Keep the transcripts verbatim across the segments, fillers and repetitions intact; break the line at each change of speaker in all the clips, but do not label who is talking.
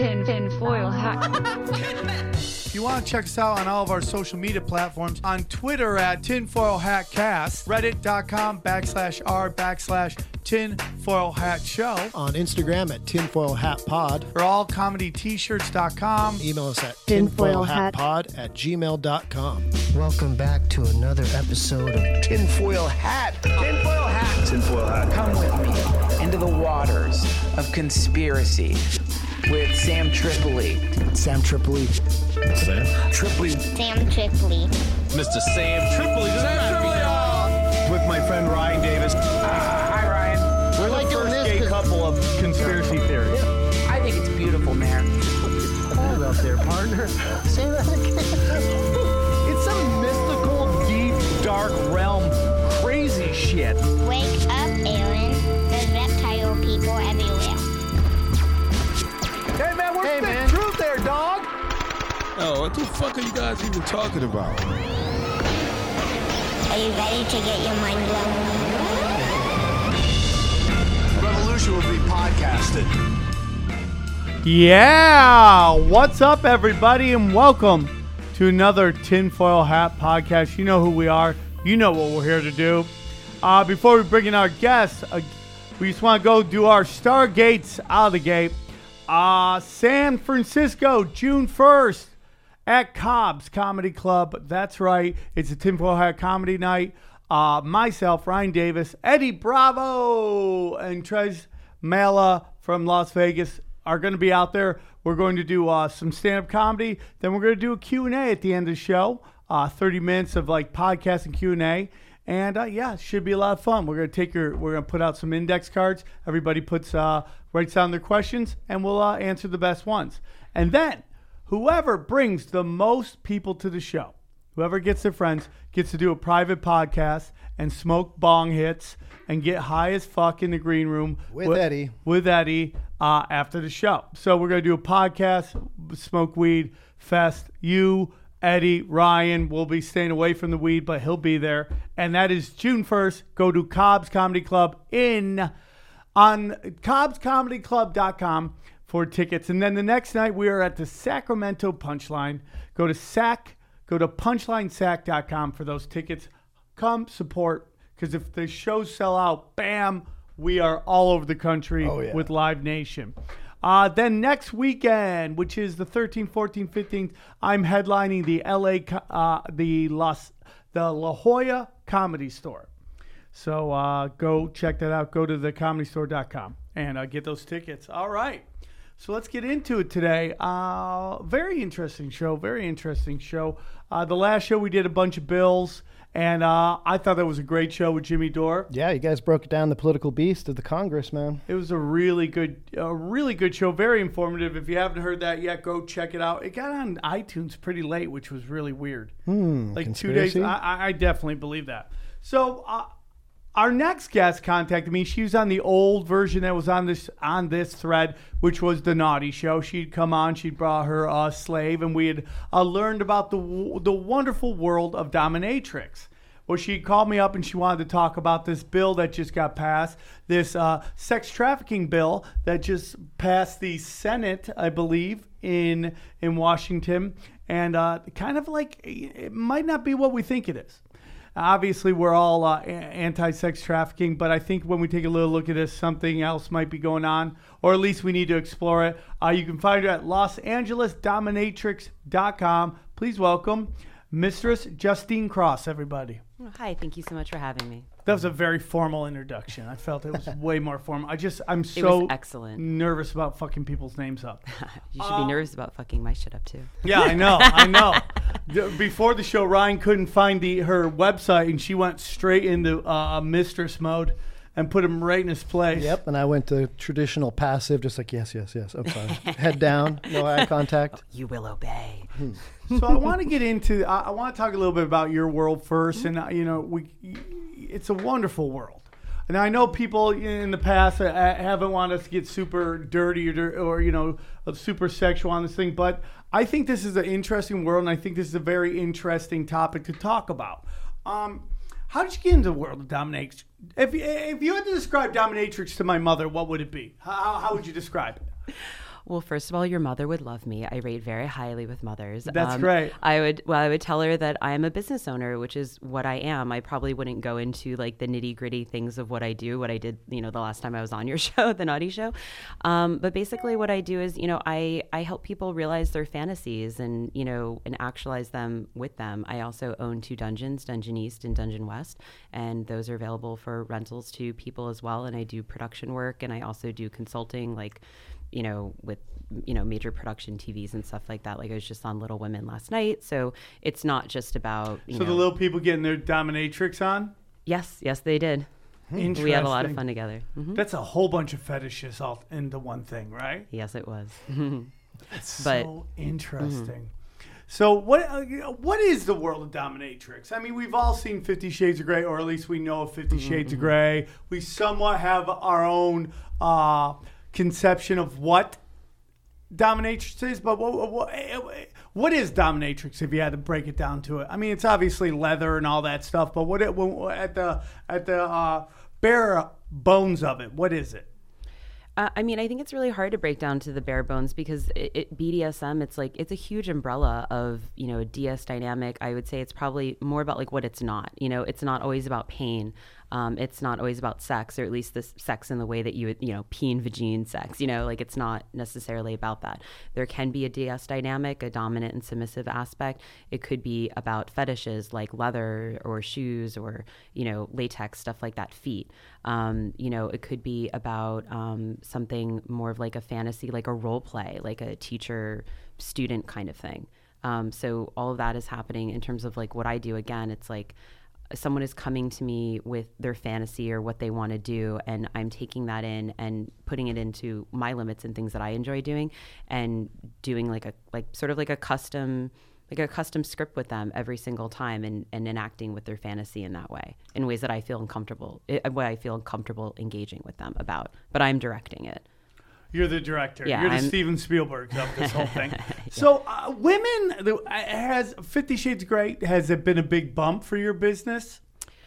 tin, tin foil hat.
If you want to check us out on all of our social media platforms, on Twitter at Tinfoil Hat Cast, reddit.com backslash r backslash Tinfoil Hat Show,
on Instagram at Tinfoil Hat Pod,
for all comedy t shirts dot com.
Email us at
Tinfoil Hat.
tinfoilhatpod at gmail dot com.
Welcome back to another episode of
Tinfoil Hat. Tinfoil Hat.
Tinfoil Hat.
Come with me into the waters of conspiracy with Sam Tripoli.
Sam Tripoli.
Sam Tripoli.
Sam Tripoli.
Mister Sam Tripoli. Sam Tripoli. With my friend Ryan Davis.
Uh, hi, Ryan.
We're
like
the
doing
first
this
gay
'cause-
couple of conspiracy theories.
I think it's beautiful, man.
Hold up there, partner. Say that again.
It's some mystical, deep, dark realm. Crazy shit.
Wake up, Aaron. There's reptile people everywhere.
Hey, man, what's
Hey,
the
man.
truth there, dog?
Oh, what the fuck are you guys even talking about?
Are you ready to get your mind blown?
Revolution will be podcasted.
Yeah, what's up, everybody, and welcome to another Tinfoil Hat podcast. You know who we are. You know what we're here to do. Uh, before we bring in our guests, uh, we just want to go do our Stargates out of the gate. Uh, San Francisco, June first, at Cobb's Comedy Club. That's right. It's a Tinfoil Hat comedy night. Uh, myself, Ryan Davis, Eddie Bravo, and Trez Mala from Las Vegas are going to be out there. We're going to do uh, some stand-up comedy. Then we're going to do a Q and A at the end of the show. Uh, thirty minutes of like podcast and Q and A. And uh, yeah, it should be a lot of fun. We're going to take your, we're going to put out some index cards. Everybody puts, uh, writes down their questions, and we'll uh, answer the best ones. And then whoever brings the most people to the show, whoever gets their friends, gets to do a private podcast and smoke bong hits and get high as fuck in the green room
With Eddie.
With Eddie uh, after the show. So we're going to do a podcast, smoke weed, fest. You, Eddie, Ryan will be staying away from the weed, but he'll be there. And that is June first. Go to Cobb's Comedy Club in on cobbs comedy club dot com for tickets. And then the next night we are at the Sacramento Punchline. Go to Sac, go to punchline sac dot com for those tickets. Come support, because if the shows sell out, bam, we are all over the country
Oh, yeah.
with Live Nation. Uh, then next weekend, which is the thirteenth, fourteenth, fifteenth, I'm headlining the L A, co- uh, the Las, the La Jolla Comedy Store. So uh, go check that out. Go to the comedy store dot com and uh, get those tickets. All right. So let's get into it today. Uh, very interesting show. Very interesting show. Uh, the last show we did a bunch of bills, and uh, I thought that was a great show with Jimmy Dore.
Yeah, you guys broke down the political beast of the Congress, man.
It was a really good, a really good show. Very informative. If you haven't heard that yet, go check it out. It got on iTunes pretty late, which was really weird.
Hmm,
like
conspiracy?
two days. I, I definitely believe that. So uh, our next guest contacted me. She was on the old version that was on this on this thread, which was the Naughty Show. She'd come on. She'd brought her uh, slave, and we had uh, learned about the the wonderful world of dominatrix. Well, she called me up and she wanted to talk about this bill that just got passed, this uh, sex trafficking bill that just passed the Senate, I believe, in in Washington, and uh, kind of like it might not be what we think it is. Obviously, we're all uh, anti-sex trafficking, but I think when we take a little look at this, something else might be going on, or at least we need to explore it. Uh, you can find her at los angeles dominatrix dot com. Please welcome Mistress Justine Cross, everybody.
Oh, hi, thank you so much for having me.
That was a very formal introduction. I felt it was way more formal. I just, I'm
It
so
was excellent.
nervous about fucking people's names up.
You should
Uh,
be nervous about fucking my shit up too.
Yeah, I know, I know. D- Before the show, Ryan couldn't find the her website, and she went straight into uh, mistress mode and put him right in his place.
Yep, and I went to traditional passive, just like, yes, yes, yes. I'm fine. Head down, no eye contact.
You will obey.
So I want to get into. I, I want to talk a little bit about your world first, and uh, you know, we. It's a wonderful world, and I know people in the past uh, haven't wanted us to get super dirty or, or you know, super sexual on this thing, but I think this is an interesting world, and I think this is a very interesting topic to talk about. Um, how did you get into the world of dominatrix? If if you had to describe dominatrix to my mother, what would it be? How how would you describe it?
Well, first of all, your mother would love me. I rate very highly with mothers.
That's great.
I would, well, I would tell her that I am a business owner, which is what I am. I probably wouldn't go into like the nitty gritty things of what I do, what I did, you know, the last time I was on your show, the Naughty Show. Um, but basically what I do is, you know, I, I help people realize their fantasies and, you know, and actualize them with them. I also own two dungeons, Dungeon East and Dungeon West, and those are available for rentals to people as well. And I do production work, and I also do consulting, like, you know, with, you know, major production T Vs and stuff like that. Like I was just on Little Women last night. So it's not just about, you
so
know.
the little people getting their dominatrix on?
Yes, yes, they did.
Interesting.
We had a lot of fun together. Mm-hmm.
That's a whole bunch of fetishes all into one thing, right?
Yes, it was.
That's
But-
so interesting. Mm-hmm. So what uh, what is the world of dominatrix? I mean, we've all seen Fifty Shades of Grey, or at least we know of Fifty
Mm-hmm.
Shades of Grey. We somewhat have our own uh, conception of what dominatrix is, but what, what what is dominatrix if you had to break it down to it? I mean, it's obviously leather and all that stuff, but what it, at the at the uh, bare bones of it, what is it?
Uh, I mean, I think it's really hard to break down to the bare bones because it, it, B D S M, it's like, it's a huge umbrella of, you know, a D S dynamic. I would say it's probably more about like what it's not. You know, it's not always about pain. Um, it's not always about sex, or at least this sex in the way that you would, you know, peen, vagine sex, you know, like it's not necessarily about that. There can be a D S dynamic, a dominant and submissive aspect. It could be about fetishes like leather or shoes or, you know, latex, stuff like that, feet. Um, you know, it could be about um, something more of like a fantasy, like a role play, like a teacher student kind of thing. Um, so all of that is happening in terms of like what I do. Again, it's like, someone is coming to me with their fantasy or what they want to do, and I'm taking that in and putting it into my limits and things that I enjoy doing, and doing like a like sort of like a custom like a custom script with them every single time, and, and enacting with their fantasy in that way, in ways that I feel uncomfortable, what I feel comfortable engaging with them about. But I'm directing it.
You're the director.
Yeah,
You're the
I'm-
Steven Spielberg of this whole thing. So, uh, women, the- has Fifty Shades of Grey, has it been a big bump for your business?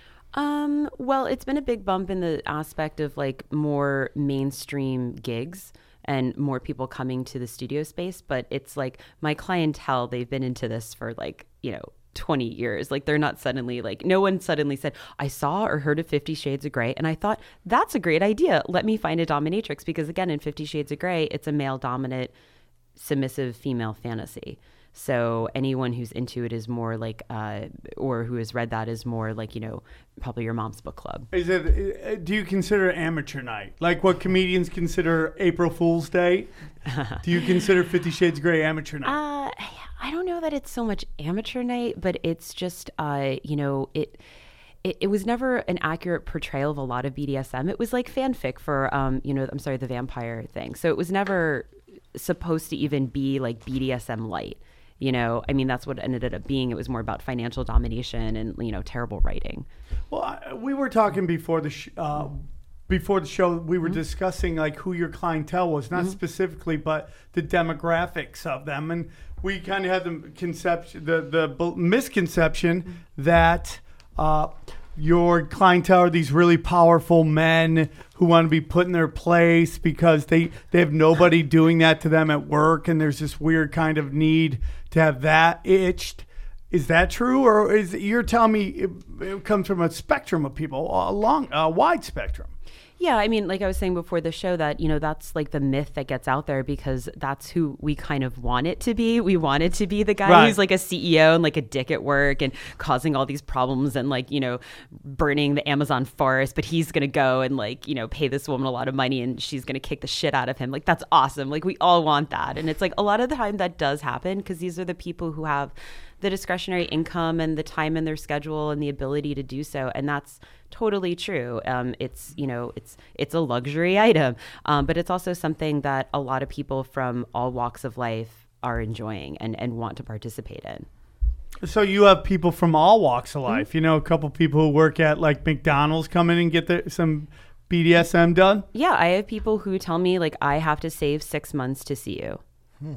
Um, well, it's been a big bump in the aspect of like more mainstream gigs and more people coming to the studio space. But it's like my clientele, they've been into this for like, you know, twenty years. Like they're not suddenly like, no one suddenly said, I saw or heard of Fifty Shades of Grey and I thought, that's a great idea. Let me find a dominatrix. Because again, in Fifty Shades of Grey, it's a male dominant, submissive female fantasy. So anyone who's into it is more like, uh, or who has read that is more like, you know, probably your mom's book club.
Is it? uh, Do you consider it amateur night, like what comedians consider April Fool's Day? Do you consider Fifty Shades of Grey amateur night?
Uh, I don't know that it's so much amateur night, but it's just, uh, you know, it, it it was never an accurate portrayal of a lot of B D S M. It was like fanfic for, um, you know, I'm sorry, the vampire thing. So it was never supposed to even be like B D S M light. You know, I mean, that's what it ended up being. It was more about financial domination and, you know, terrible writing.
Well, I, we were talking before the sh- uh, before the show. We were mm-hmm. discussing like who your clientele was, not mm-hmm. specifically, but the demographics of them, and we kind of had the conception, the the b- misconception mm-hmm. that uh, your clientele are these really powerful men who want to be put in their place because they, they have nobody doing that to them at work, and there's this weird kind of need to have that itched. Is that true, or is you're telling me it, it comes from a spectrum of people, a long, a wide spectrum?
Yeah, I mean, like I was saying before the show, that, you know, that's like the myth that gets out there because that's who we kind of want it to be. We want it to be the guy
right.
who's like a C E O and like a dick at work and causing all these problems and like, you know, burning the Amazon forest, but he's going to go and like, you know, pay this woman a lot of money and she's going to kick the shit out of him. Like, that's awesome. Like, we all want that. And it's like a lot of the time that does happen because these are the people who have the discretionary income and the time in their schedule and the ability to do so. And that's totally true. Um, it's, you know, it's, it's a luxury item, um, but it's also something that a lot of people from all walks of life are enjoying and, and want to participate in.
So you have people from all walks of life, mm-hmm. you know, a couple people who work at like McDonald's come in and get their, some B D S M done.
Yeah. I have people who tell me like, I have to save six months to see you. Hmm.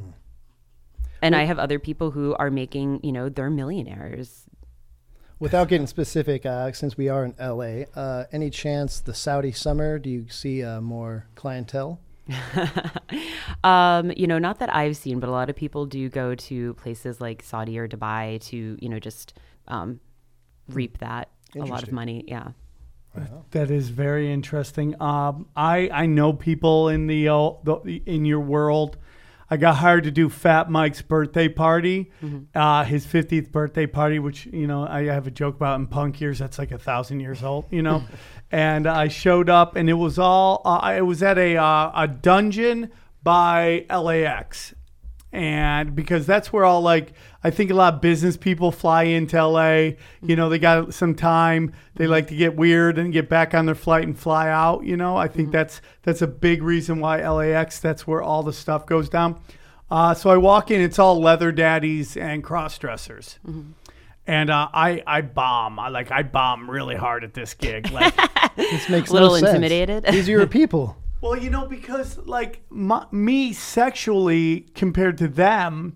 And I have other people who are making, you know, they're millionaires.
Without getting specific, uh, since we are in L A, uh, any chance the Saudi summer, do you see uh, more clientele?
um, you know, not that I've seen, but a lot of people do go to places like Saudi or Dubai to, you know, just um, reap that a lot of money. Yeah.
Wow. That is very interesting. Um, I I know people in the, uh, the in your world. I got hired to do Fat Mike's birthday party, mm-hmm. uh, his fiftieth birthday party, which, you know, I have a joke about in punk years. That's like a thousand years old, you know. And I showed up, and it was all uh, it was at a uh, a dungeon by L A X. And because that's where all, like, I think a lot of business people fly into L A, you know, they got some time, they like to get weird and get back on their flight and fly out, you know. I think mm-hmm. that's that's a big reason why L A X, that's where all the stuff goes down. Uh, so I walk in, it's all leather daddies and cross-dressers. Mm-hmm. And uh, I, I bomb. I like I bomb really hard at this gig. Like,
this makes
a little
no sense.
Intimidated.
These are your people.
Well, you know, because like my, me sexually compared to them,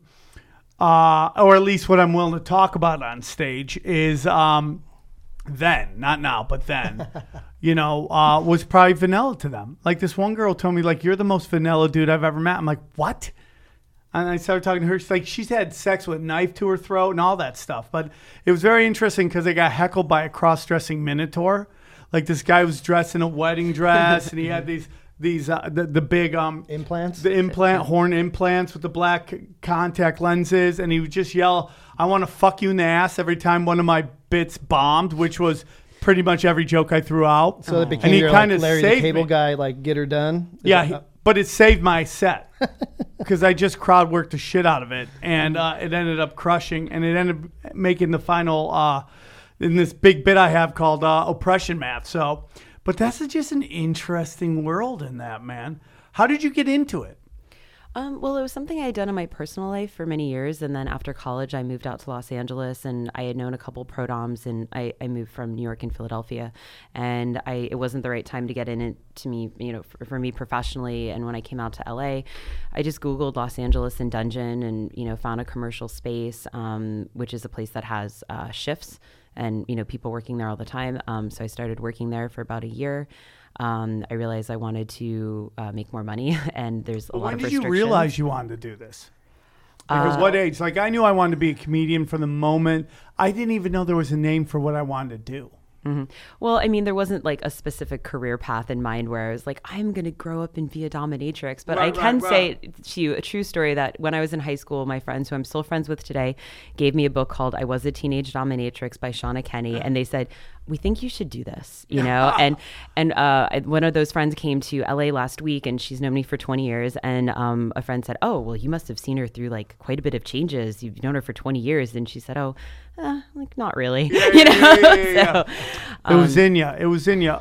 uh, or at least what I'm willing to talk about on stage is um, then, not now, but then, you know, uh, was probably vanilla to them. Like this one girl told me, like, you're the most vanilla dude I've ever met. I'm like, what? And I started talking to her. She's like, she's had sex with a knife to her throat and all that stuff. But it was very interesting because they got heckled by a cross-dressing minotaur. Like this guy was dressed in a wedding dress and he had these... These uh, the the big um
implants,
the implant horn implants with the black contact lenses, and he would just yell, "I want to fuck you in the ass" every time one of my bits bombed, which was pretty much every joke I threw out.
So it became
and he
your,
kind
like,
of
Larry the
saved
Cable
me.
Guy, like get her done. Is
yeah,
that,
he,
uh,
but it saved my set because I just crowd worked the shit out of it, and uh, it ended up crushing, and it ended up making the final uh, in this big bit I have called uh, Oppression Math. So. But that's just an interesting world in that, man. How did you get into it?
Um, well, it was something I had done in my personal life for many years. And then after college, I moved out to Los Angeles, and I had known a couple pro doms, and I, I moved from New York and Philadelphia. And I, it wasn't the right time to get in it to me, you know, for, for me professionally. And when I came out to L A, I just Googled Los Angeles and dungeon and, you know, found a commercial space, um, which is a place that has uh, shifts. And, you know, people working there all the time. Um, so I started working there for about a year. Um, I realized I wanted to uh, make more money, and there's a
well,
lot of
restrictions.
restrictions.
When did you realize you wanted to do this? Because
Uh,
what age? Like, I knew I wanted to be a comedian from the moment. I didn't even know there was a name for what I wanted to do.
Mm-hmm. Well, I mean, there wasn't like a specific career path in mind where I was like, I'm going to grow up and be a dominatrix. But
Right,
I can
right,
say
right.
to you a true story that when I was in high school, my friends, who I'm still friends with today, gave me a book called I Was a Teenage Dominatrix by Shauna Kenny. And they said, we think you should do this, you know? and and uh, one of those friends came to L A last week, and she's known me for twenty years. And um, a friend said, oh, well, you must have seen her through like quite a bit of changes. You've known her for twenty years. And she said, oh, uh, like not really,
Yeah,
you know?
yeah, yeah, yeah, yeah.
so,
It was
um,
in you. It was in you.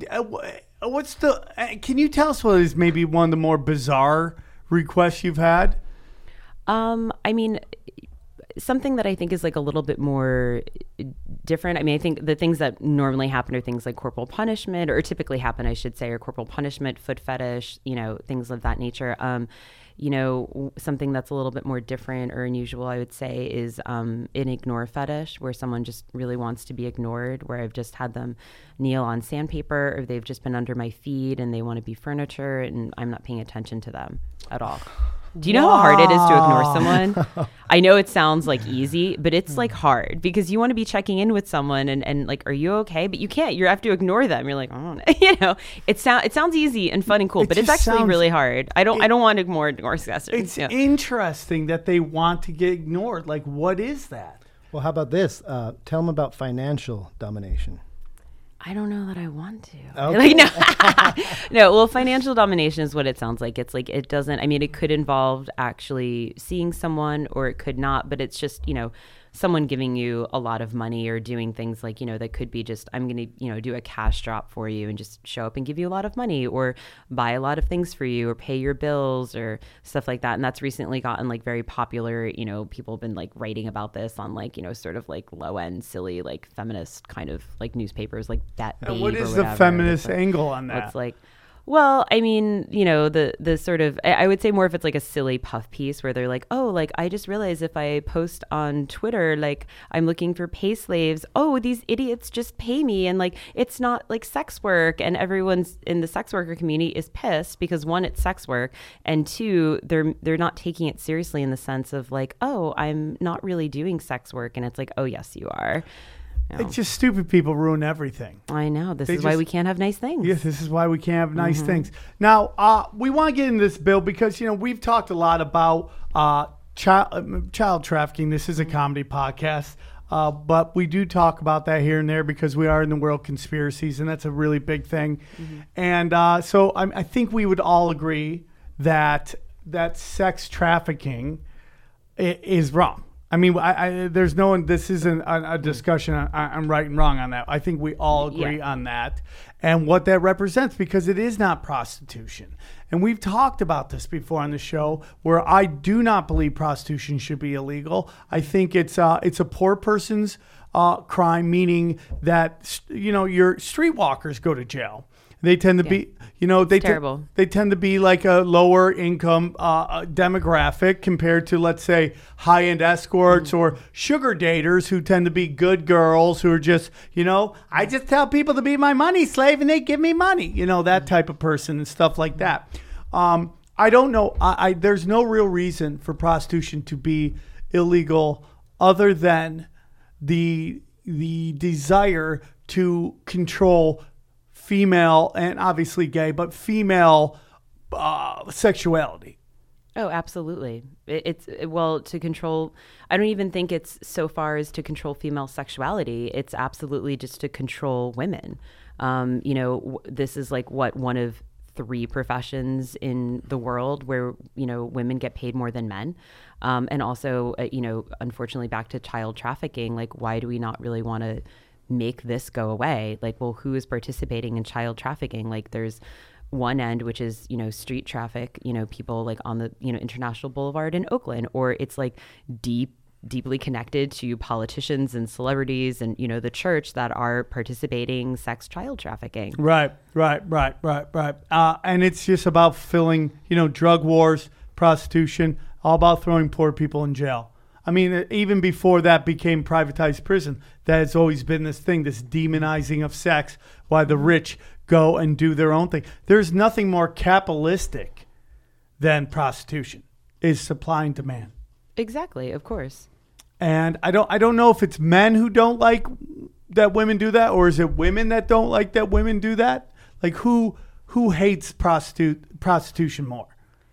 What's the? uh, Can you tell us what is maybe one of the more bizarre requests you've had?
Um, I mean, something that I think is like a little bit more different. I mean, I think the things that normally happen are things like corporal punishment, or typically happen, I should say, or corporal punishment, foot fetish, you know, things of that nature. Um, you know, something that's a little bit more different or unusual, I would say, is um, an ignore fetish, where someone just really wants to be ignored, where I've just had them kneel on sandpaper, or they've just been under my feet and they want to be furniture, and I'm not paying attention to them at all. Do you know how hard it is to ignore someone? I know it sounds like easy, but it's like hard, because you want to be checking in with someone and, and like, are you okay? But you can't. You have to ignore them. You're like, oh, you know, it sounds it sounds easy and fun and cool,
It
but it's
just
actually
sounds-
really hard. I don't
it-
I don't want to ignore ignore discussers.
It's
yeah.
interesting that they want to get ignored. Like, what is that?
Well, how about this? Uh, tell them about financial domination.
I don't know that I want to.
Okay.
Like, no, no. Well, financial domination is what it sounds like. It's like, it doesn't, I mean, it could involve actually seeing someone, or it could not, but it's just, you know, someone giving you a lot of money, or doing things like, you know, that could be just, I'm going to, you know, do a cash drop for you and just show up and give you a lot of money, or buy a lot of things for you, or pay your bills, or stuff like that. And that's recently gotten like very popular. You know, people have been like writing about this on like, you know, sort of like low end, silly, like feminist kind of like newspapers, like that.
And
Babe
what
or
is the
whatever.
feminist
It's like-
angle on that?
It's like, Well, I mean, you know, the the sort of, I I would say more if it's like a silly puff piece where they're like, oh, like, I just realized if I post on Twitter, like, I'm looking for pay slaves. Oh, these idiots just pay me. And like, it's not like sex work. And everyone's in the sex worker community is pissed because one, it's sex work. And two, they're, they're not taking it seriously in the sense of like, oh, I'm not really doing sex work. And it's like, oh, yes, you are. No.
It's just stupid people ruin everything.
I know. This
They
is why
just-
we can't have nice things.
Yes, this is why we can't have nice
Mm-hmm.
things. Now, uh, we want to get into this bill because, you know, we've talked a lot about uh, child, uh, child trafficking. This is a comedy podcast, uh, but we do talk about that here and there because we are in the world conspiracies, and that's a really big thing.
Mm-hmm.
And uh, so I, I think we would all agree that that sex trafficking i- is wrong. I mean, I, I, there's no one. This isn't a, a discussion on, on right and wrong on that. I think we all agree
Yeah.
on that and what that represents because it is not prostitution. And we've talked about this before on the show, where I do not believe prostitution should be illegal. I think it's uh, it's a poor person's uh, crime, meaning that you know your streetwalkers go to jail. They tend to be, you know, they te-
terrible.
they tend to be like a lower income uh, demographic compared to, let's say, high end escorts
Mm-hmm.
or sugar daters who tend to be good girls who are just, you know, I just tell people to be my money slave and they give me money, you know, that type of person and stuff like that. Um, I don't know. I, I there's no real reason for prostitution to be illegal other than the the desire to control female and obviously gay, but female uh, sexuality.
Oh, absolutely. It, it's it- well to control. I don't even think it's so far as to control female sexuality. It's absolutely just to control women. Um, you know, w- this is like what one of three professions in the world where you know women get paid more than men. Um, and also, uh, you know, unfortunately, back to child trafficking. Like, why do we not really want to make this go away? Like, well, who is participating in child trafficking? Like, there's one end, which is, you know, street traffic, you know, people like on the, you know, International Boulevard in Oakland, or it's like deep, deeply connected to politicians and celebrities and, you know, the church that are participating sex child trafficking.
Right, right, right, right, right. Uh, and it's just about filling, you know, drug wars, prostitution, all about throwing poor people in jail. I mean, even before that became privatized prison, that has always been this thing, this demonizing of sex, why the rich go and do their own thing. There's nothing more capitalistic than prostitution, is supply and demand.
Exactly, of course.
And I don't I don't know if it's men who don't like that women do that, or is it women that don't like that women do that? Like who who hates prostitute prostitution more?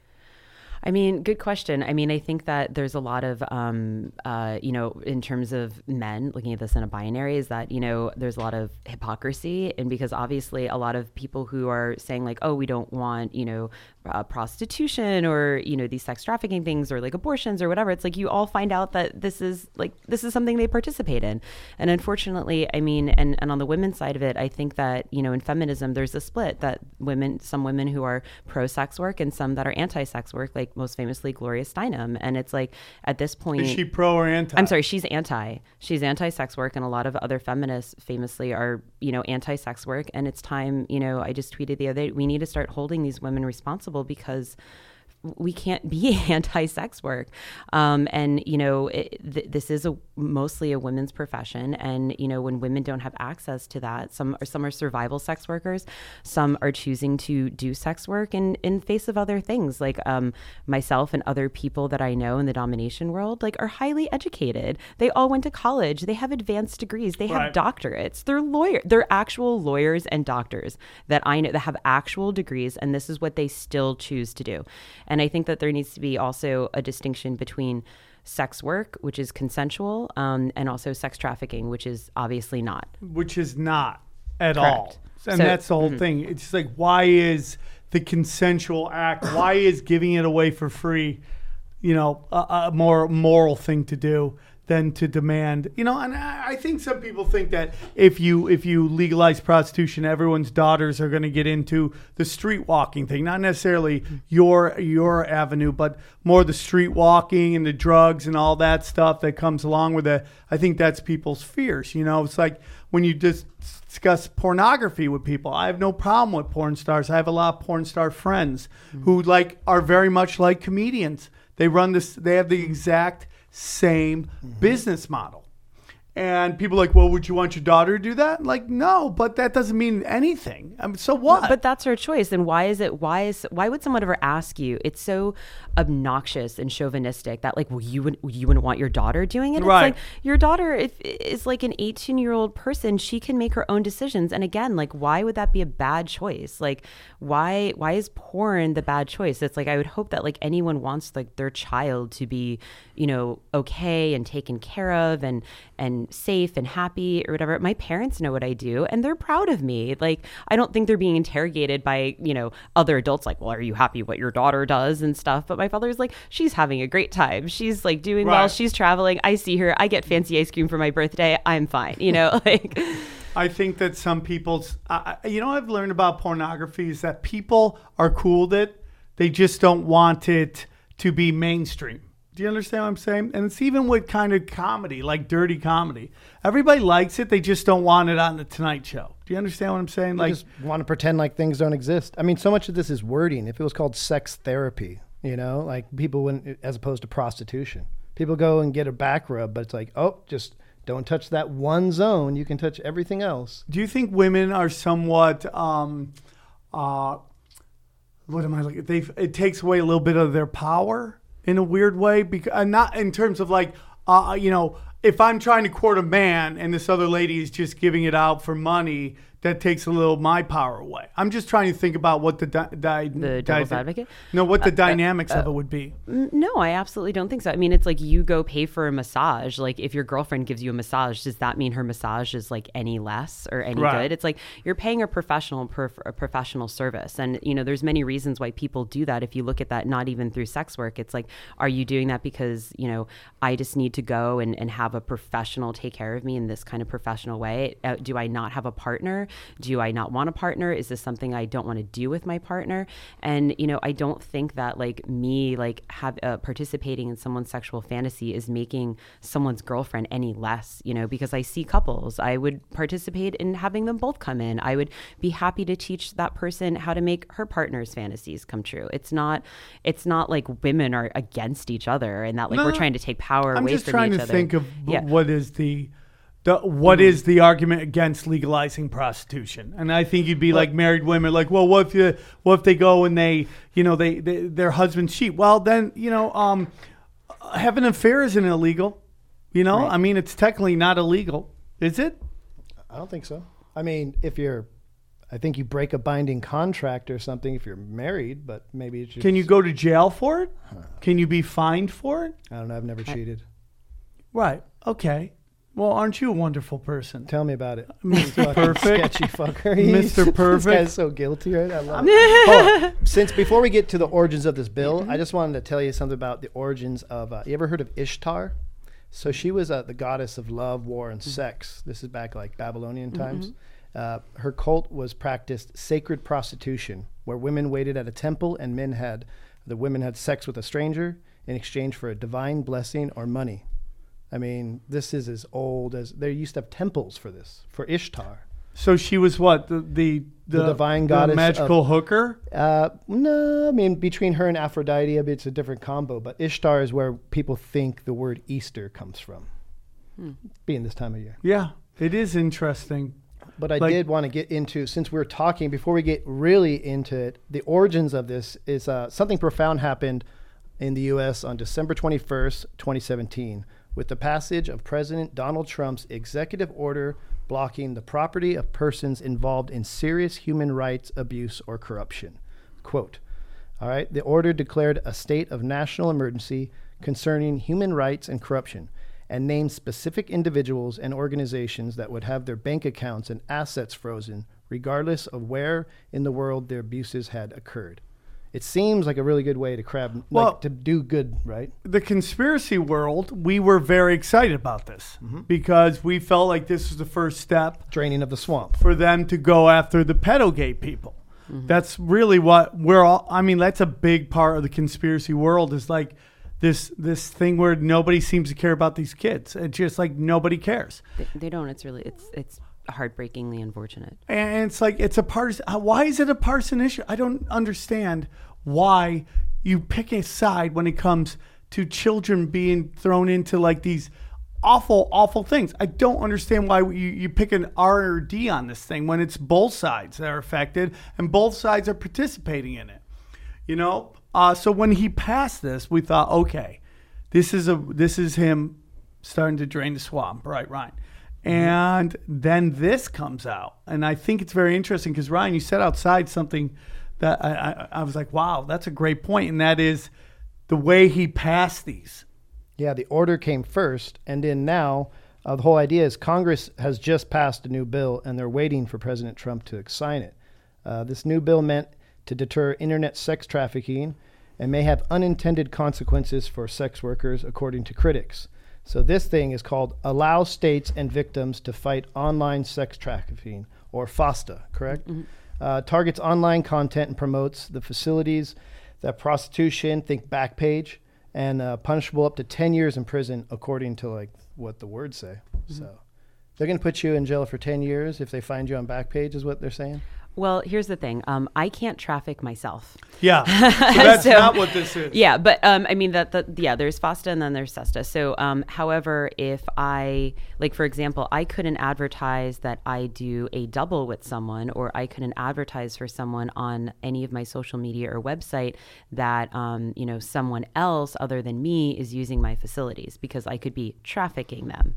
I mean, good question. I mean, I think that there's a lot of, um, uh, you know, in terms of men looking at this in a binary, is that, you know, there's a lot of hypocrisy. And because obviously a lot of people who are saying like, oh, we don't want, you know, uh, prostitution or, you know, these sex trafficking things or like abortions or whatever. It's like you all find out that this is like, this is something they participate in. And unfortunately, I mean, and, and on the women's side of it, I think that, you know, in feminism, there's a split that women, some women who are pro sex work and some that are anti sex work, like most famously Gloria Steinem. And it's like at this point,
Is she pro or anti?
I'm sorry, she's anti. She's anti-sex work, and a lot of other feminists famously are, you know, anti-sex work. And it's time, you know, I just tweeted the other day, we need to start holding these women responsible because we can't be anti-sex work. Um, and, you know, it, th- this is a mostly a women's profession. And, you know, when women don't have access to that, some are, some are survival sex workers, some are choosing to do sex work in, in face of other things. Like um, myself and other people that I know in the domination world, like are highly educated. They all went to college. They have advanced degrees. They have
Right.
doctorates. They're lawyer. They're actual lawyers and doctors that I know that have actual degrees. And this is what they still choose to do. And I think that there needs to be also a distinction between sex work, which is consensual, um, and also sex trafficking, which is obviously not.
Which is not at
Correct.
all. And
So-
that's the whole
mhm.
thing. It's like, why is the consensual act, why is giving it away for free, you know, a, a more moral thing to do than to demand, you know, and I, I think some people think that if you if you legalize prostitution, everyone's daughters are going to get into the street walking thing. Not necessarily your your avenue, but more the street walking and the drugs and all that stuff that comes along with it. I think that's people's fears. You know, it's like when you just discuss pornography with people. I have no problem with porn stars. I have a lot of porn star friends mm-hmm. who like are very much like comedians. They run this. They have the exact same mm-hmm. business model. And people are like, well, would you want your daughter to do that? Like, no, but that doesn't mean anything. I mean, so what?
But that's her choice. And why is it, why is, why would someone ever ask you? It's so obnoxious and chauvinistic that like, well, you wouldn't, you wouldn't want your daughter doing it.
Right.
It's like your daughter if, is like an eighteen year old person. She can make her own decisions. And again, like, why would that be a bad choice? Like, why, why is porn the bad choice? It's like, I would hope that like anyone wants like their child to be, you know, okay and taken care of and, and safe and happy or whatever. My parents know what I do and they're proud of me. Like, I don't think they're being interrogated by, you know, other adults like, well, are you happy what your daughter does and stuff? But my father's like, she's having a great time. She's like doing
right.
well. She's traveling. I see her. I get fancy ice cream for my birthday. I'm fine. You know, like.
I think that some people's, uh, you know, I've learned about pornography is that people are cool with it. They just don't want it to be mainstream. Do you understand what I'm saying? And it's even with kind of comedy, like dirty comedy. Everybody likes it. They just don't want it on the Tonight Show. Do you understand what I'm saying?
They
like,
just want to pretend like things don't exist. I mean, so much of this is wording. If it was called sex therapy, you know, like people wouldn't, as opposed to prostitution. People go and get a back rub, but it's like, oh, just don't touch that one zone. You can touch everything else.
Do you think women are somewhat, um, uh, what am I looking? They it takes away a little bit of their power in a weird way, because uh, not in terms of like, uh, you know, if I'm trying to court a man and this other lady is just giving it out for money, that takes a little of my power away. I'm just trying to think about what the di- di-
the devil's
di-
advocate.
No, what the
uh,
dynamics
uh, uh,
of it would be.
No, I absolutely don't think so. I mean, it's like you go pay for a massage. Like if your girlfriend gives you a massage, does that mean her massage is like any less or any
right.
good? It's like you're paying a professional per a professional service, and you know, there's many reasons why people do that. If you look at that, not even through sex work, it's like, are you doing that because you know I just need to go and, and have a professional take care of me in this kind of professional way? Uh, do I not have a partner? Do I not want a partner? Is this something I don't want to do with my partner? And you know, I don't think that like me like have uh, participating in someone's sexual fantasy is making someone's girlfriend any less, you know, because I see couples, I would participate in having them both come in. I would be happy to teach that person how to make her partner's fantasies come true. It's not it's not like women are against each other and that like
no,
we're trying to take power
I'm
away
just
from
trying
each
to
other.
think of
yeah.
what is the The, what mm-hmm. is the argument against legalizing prostitution? And I think you'd be well, like married women, like, well, what if you, what if they go and they, you know, they, they their husbands cheat? Well, then, you know, um, having an affair isn't illegal. You know, right. I mean, it's technically not illegal, is it?
I don't think so. I mean, if you're, I think you break a binding contract or something if you're married, but maybe it's just.
Can you go to jail for it? Huh. Can you be fined for it?
I don't know. I've never I, cheated.
Right. Okay. Well, aren't you a wonderful person?
Tell me about it.
Mister Perfect.
Sketchy fucker.
Mister Perfect.
This guy's so guilty, right? I love it. Oh, since before we get to the origins of this bill, mm-hmm. I just wanted to tell you something about the origins of, uh, you ever heard of Ishtar? So she was uh, the goddess of love, war, and mm-hmm. sex. This is back like Babylonian times. Mm-hmm. Uh, her cult was practiced sacred prostitution, where women waited at a temple and men had, the women had sex with a stranger in exchange for a divine blessing or money. I mean, this is as old as, they used to have temples for this, for Ishtar.
So she was what, the the, the,
the divine goddess,
the magical
of,
hooker?
Uh, no, I mean, between her and Aphrodite, it's a different combo. But Ishtar is where people think the word Easter comes from, hmm. being this time of year.
Yeah, it is interesting.
But I
like,
did want to get into, since we're talking, before we get really into it, the origins of this is uh, something profound happened in the U S on December twenty-first, twenty seventeen. With the passage of President Donald Trump's executive order blocking the property of persons involved in serious human rights abuse or corruption. Quote, all right, the order declared a state of national emergency concerning human rights and corruption and named specific individuals and organizations that would have their bank accounts and assets frozen regardless of where in the world their abuses had occurred. it seems like a really good way to crab,
Well-
like to do good, right?
The conspiracy world, we were very excited about this because we felt like this was the first step
Draining of the swamp.
for them to go after the pedogate people. That's really what we're all. I mean, that's a big part of the conspiracy world. Is like this this thing where nobody seems to care about these kids. It's just like nobody cares,
They, they don't. It's really it's it's heartbreakingly unfortunate.
and it's like it's a partisan. uh, Why is it a partisan issue? I don't understand why you pick a side when it comes to children being thrown into like these awful, awful things. I don't understand why you, you pick an R or D on this thing when it's both sides that are affected and both sides are participating in it. You know, uh, so when he passed this, we thought, okay, this is a this is him starting to drain the swamp, right, Ryan? And then this comes out, and I think it's very interesting because Ryan, you said outside something that I, I, I was like, wow, that's a great point, and that is the way he passed these.
Yeah, the order came first, and then now uh, the whole idea is Congress has just passed a new bill, and they're waiting for President Trump to sign it. Uh, this new bill meant to deter internet sex trafficking and may have unintended consequences for sex workers, according to critics. So this thing is called Allow States and Victims to Fight Online Sex Trafficking, or FOSTA, correct? Uh, targets online content and promotes the facilities that prostitution, think Backpage, and uh, punishable up to ten years in prison, according to like what the words say. So they're going to put you in jail for ten years if they find you on Backpage, is what they're saying.
Well, here's the thing. Um, I can't traffic myself.
Yeah, so that's
So-
not what this is.
Yeah, but um, I mean that, that yeah, there's FOSTA and then there's SESTA. So, um, however, if I like, for example, I couldn't advertise that I do a double with someone, or I couldn't advertise for someone on any of my social media or website that um, you know, someone else other than me is using my facilities, because I could be trafficking them.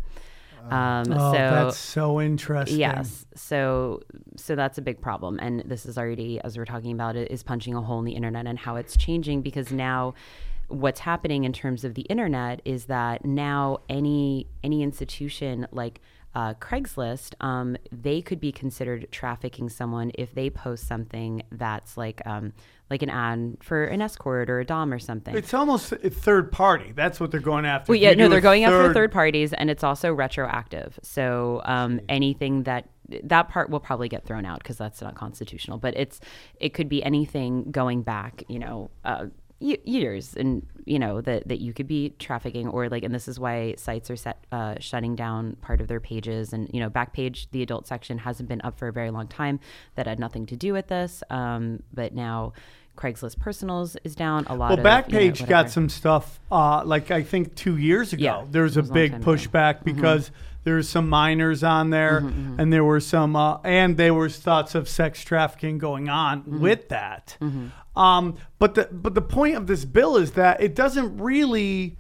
Um,
Oh,
so
that's so interesting.
Yes. So so that's a big problem. And this is already, as we're talking about it, is punching a hole in the internet and how it's changing, because now what's happening in terms of the internet is that now any any institution like uh, Craigslist, um, they could be considered trafficking someone if they post something that's like um, like an ad for an escort or a dom or something.
It's almost a third party. That's what they're going after.
Well,
If
yeah,
you
no,
do
they're
a
going after third parties, and it's also retroactive. So um, anything that that part will probably get thrown out because that's not constitutional. But it's it could be anything going back, you know, uh, y- years, and you know that that you could be trafficking, or like, and this is why sites are set uh, shutting down part of their pages, and you know, Backpage, the adult section hasn't been up for a very long time. That had nothing to do with this, um, but now Craigslist Personals is down. A lot
Well,
of
Backpage
you know,
got some stuff, uh, like I think two years ago.
Yeah,
there was
it
a
was a long
big
time ago.
pushback because there was some minors on there,
Mm-hmm,
and there were some, uh, and there was thoughts of sex trafficking going on
Mm-hmm.
with that. Um, but the but the point of this bill is that it doesn't really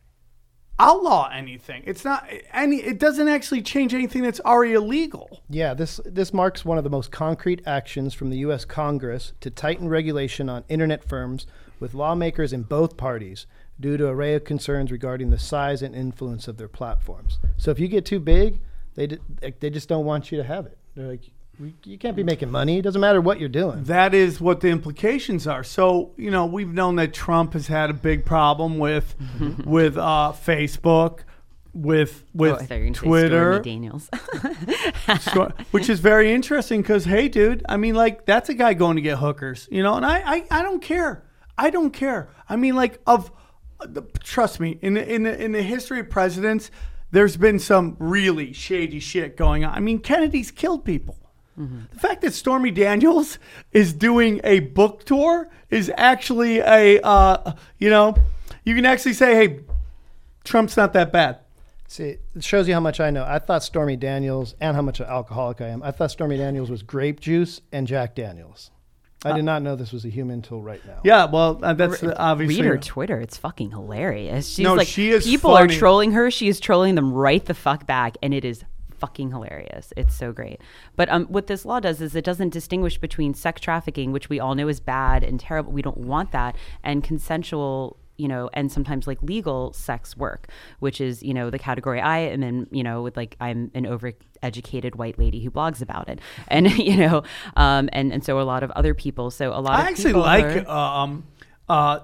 outlaw anything. It's not any. It doesn't actually change anything that's already illegal.
Yeah, this this marks one of the most concrete actions from the U S Congress to tighten regulation on internet firms, with lawmakers in both parties due to an array of concerns regarding the size and influence of their platforms. So if you get too big, they d- they just don't want you to have it. They're like, "We- you can't be making money. It doesn't matter what you're doing.
That is what the implications are. So, you know, we've known that Trump has had a big problem with with uh, Facebook, with with
Oh, I thought you were gonna say
Twitter,
Stormy Daniels.
So- which is very interesting because, hey, dude, I mean, like, that's a guy going to get hookers, you know, and I, I, I don't care. I don't care. I mean, like, of the, trust me, in the, in the in the history of presidents, there's been some really shady shit going on. I mean, Kennedy's killed people. The fact that Stormy Daniels is doing a book tour is actually a, uh, you know, you can actually say, hey, Trump's not that bad.
See, it shows you how much I know. I thought Stormy Daniels, and how much of an alcoholic I am, I thought Stormy Daniels was grape juice and Jack Daniels. I did not know this was a human until right now.
Yeah, well, uh, that's uh, obviously.
Read her Twitter. It's fucking hilarious. She's
No,
like,
she is
people
funny.
are trolling her. She is trolling them right the fuck back, and it is fucking hilarious. It's so great. But um, what this law does is it doesn't distinguish between sex trafficking, which we all know is bad and terrible. We don't want that, and consensual you know, and sometimes like legal sex work, which is, you know, the category I am in, you know, with like, I'm an overeducated white lady who blogs about it. And, you know, um, and, and so a lot of other people. So a lot
I
of
actually
people
like
are,
um, uh,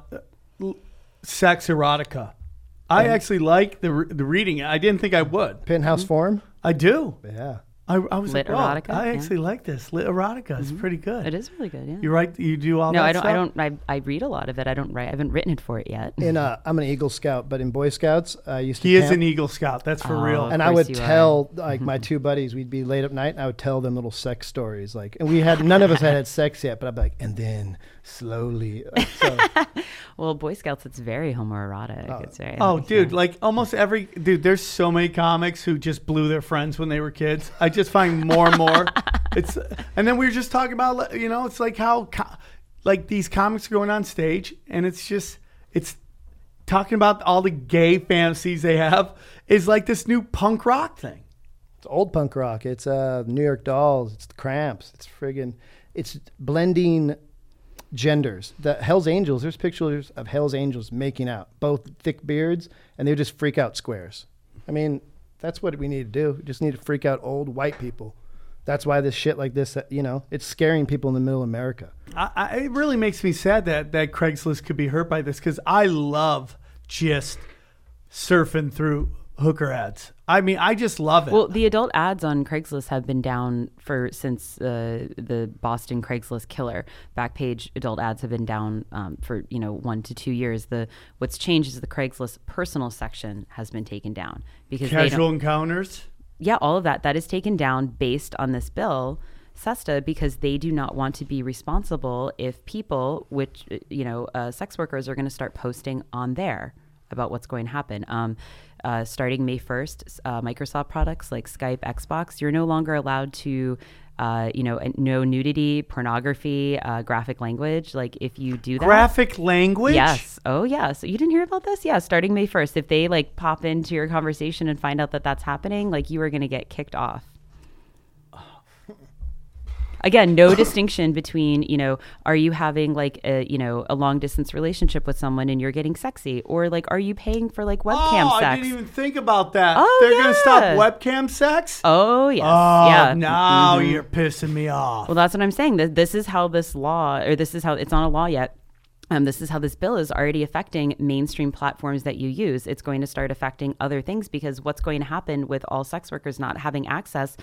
sex erotica. I actually like the re- the reading. I didn't think I would.
Penthouse Forum?
I do.
Yeah.
I, I was
Lit
like, wow,
erotica,
I
yeah.
actually like this. Lit erotica is
Mhm.
pretty good.
It is really good, yeah.
You write, you do all
no,
that
I don't.
stuff?
I don't. I, I read a lot of it. I don't write. I haven't written it for it yet.
In uh, I'm an Eagle Scout, but in Boy Scouts, I used to.
He is
camp,
an Eagle Scout. That's for
Oh,
real.
of
and I
course
would
you are.
tell like my two buddies, we'd be late at night, and I would tell them little sex stories, like, and we had none of us had had sex yet, but I'd be like, and then slowly. Like, so,
Well, Boy Scouts, it's very homoerotic.
Oh.
It's very.
Oh, dude,
yeah.
like almost every dude. There's so many comics who just blew their friends when they were kids. I just find more and more. It's and then we were just talking about, you know, it's like how co- like these comics are going on stage, and it's just it's talking about all the gay fantasies they have is like this new punk rock thing.
it's old punk rock. It's uh, New York Dolls. It's the Cramps. It's friggin'. It's blending genders. The Hell's Angels. There's pictures of Hell's Angels making out, both thick beards, and they just freak out squares. I mean, that's what we need to do. We just need to freak out old white people. That's why this shit like this, you know, it's scaring people in the middle of America.
I, I, it really makes me sad that that Craigslist could be hurt by this because I love just surfing through hooker ads. I mean, I just love it.
Well, the adult ads on Craigslist have been down for since uh, the Boston Craigslist killer. Backpage adult ads have been down um, for you know one to two years. The what's changed is the Craigslist personal section has been taken down because they
Casual
don't,
encounters.
yeah, all of that that is taken down based on this bill, SESTA, because they do not want to be responsible if people, which you know, uh, sex workers are going to start posting on there about what's going to happen. Um, uh, starting May first, uh, Microsoft products like Skype, Xbox, you're no longer allowed to, uh, you know, no nudity, pornography, uh, graphic language. Like if you do that.
Graphic language?
Yes. Oh, yeah. So you didn't hear about this? Yeah. Starting May first, if they like pop into your conversation and find out that that's happening, like you are going to get kicked off. Again, no distinction between, you know, are you having like a, you know, a long distance relationship with someone and you're getting sexy, or like, are you paying for like webcam
oh,
sex?
I didn't even think about that.
Oh,
They're
yeah.
going to stop webcam sex?
Oh, yes.
Oh,
yeah.
now
Mhm.
you're pissing me off.
Well, that's what I'm saying. This, this is how this law, or this is how, it's not a law yet. Um, this is how this bill is already affecting mainstream platforms that you use. It's going to start affecting other things because what's going to happen with all sex workers not having access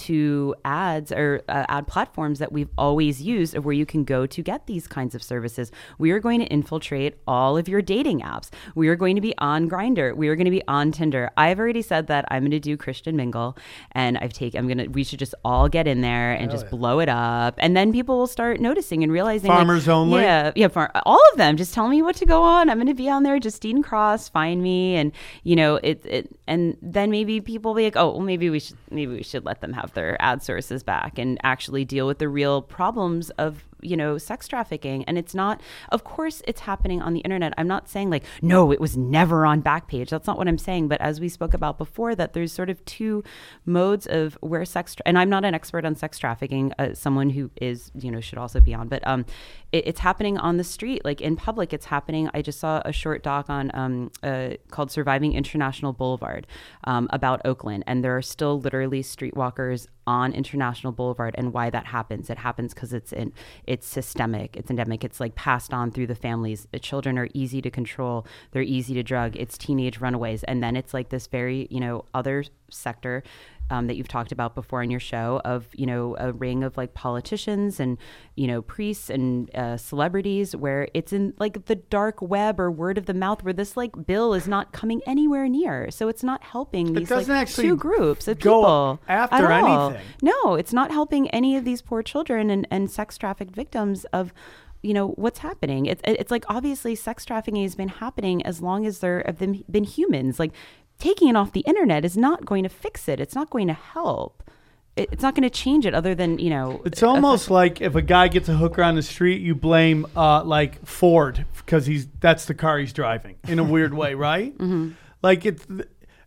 to ads or uh, ad platforms that we've always used where you can go to get these kinds of services. We are going to infiltrate all of your dating apps. We are going to be on Grindr. We are going to be on Tinder. I've already said that I'm going to do Christian Mingle, and I've taken, I'm going to, we should just all get in there and
Hell
just
yeah.
blow it up. And then people will start noticing and realizing
Farmers
like,
only?
Yeah. Yeah. Far, all of them. Just tell me what to go on. I'm going to be on there. Justine Cross, find me. And, you know, it, it, and then maybe people will be like, oh, well, maybe we should, maybe we should let them have their ad sources back and actually deal with the real problems of, you know, sex trafficking. And it's not, of course it's happening on the internet. I'm not saying like, no, it was never on Backpage. That's not what I'm saying. But as we spoke about before, that there's sort of two modes of where sex, tra- and I'm not an expert on sex trafficking, uh, someone who is, you know, should also be on, but um, it, it's happening on the street, like in public, it's happening. I just saw a short doc on um, uh, called Surviving International Boulevard um, about Oakland. And there are still literally streetwalkers on International Boulevard, and why that happens. It happens because it's in, it's systemic, it's endemic, it's like passed on through the families. The children are easy to control, they're easy to drug, it's teenage runaways. And then it's like this very, you know, other sector um, that you've talked about before on your show of, you know, a ring of like politicians and, you know, priests and uh, celebrities where it's in like the dark web or word of the mouth where this like bill is not coming anywhere near. So it's not helping these like
doesn't actually
two groups of
go
people
after
at all.
anything.
No, it's not helping any of these poor children and, and sex trafficked victims of, you know, what's happening. It's it's like obviously sex trafficking has been happening as long as there have been, been humans. Like taking it off the internet is not going to fix it. It's not going to help. It, it's not going to change it other than, you know.
It's almost
affect-
like if a guy gets a hooker on the street, you blame uh, like Ford because he's that's the car he's driving in a weird way, right? Mm-hmm. Like it's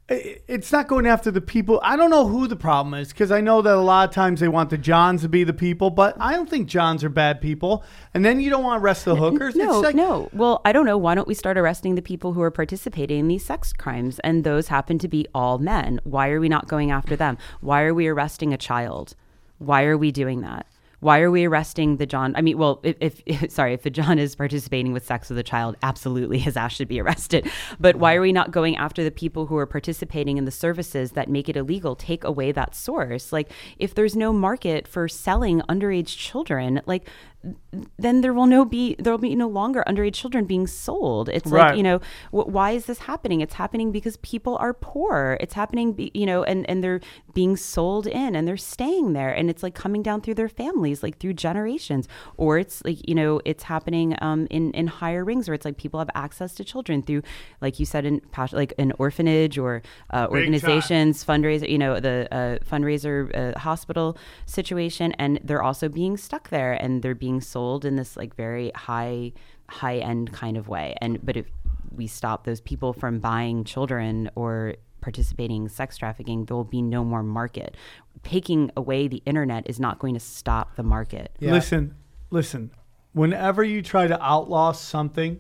it's not going after the people. I don't know who the problem is, because I know that a lot of times they want the Johns to be the people, but I don't think Johns are bad people. And then you don't want to arrest the hookers.
No,
it's like,
no. Well, I don't know. Why don't we start arresting the people who are participating in these sex crimes? And those happen to be all men. Why are we not going after them? Why are we arresting a child? Why are we doing that? Why are we arresting the John? I mean, well, if, if sorry, if the John is participating with sex with a child, absolutely his ass should be arrested. But why are we not going after the people who are participating in the services that make it illegal? Take away that source. Like, if there's no market for selling underage children, like, then there will no be there will be no longer underage children being sold. It's
Right.
like, you know, wh- why is this happening? It's happening because people are poor. It's happening, be, you know, and and they're being sold in and they're staying there, and it's like coming down through their families, like through generations. Or it's like, you know, it's happening um, in in higher rings where it's like people have access to children through, like you said, in pas- like an orphanage or uh, organizations, fundraiser, you know, the uh, fundraiser uh, hospital situation, and they're also being stuck there and they're being sold in this like very high high end kind of way. And but if we stop those people from buying children or participating in sex trafficking, there will be no more market. Taking away the internet is not going to stop the market.
Yeah. Listen, listen. Whenever you try to outlaw something,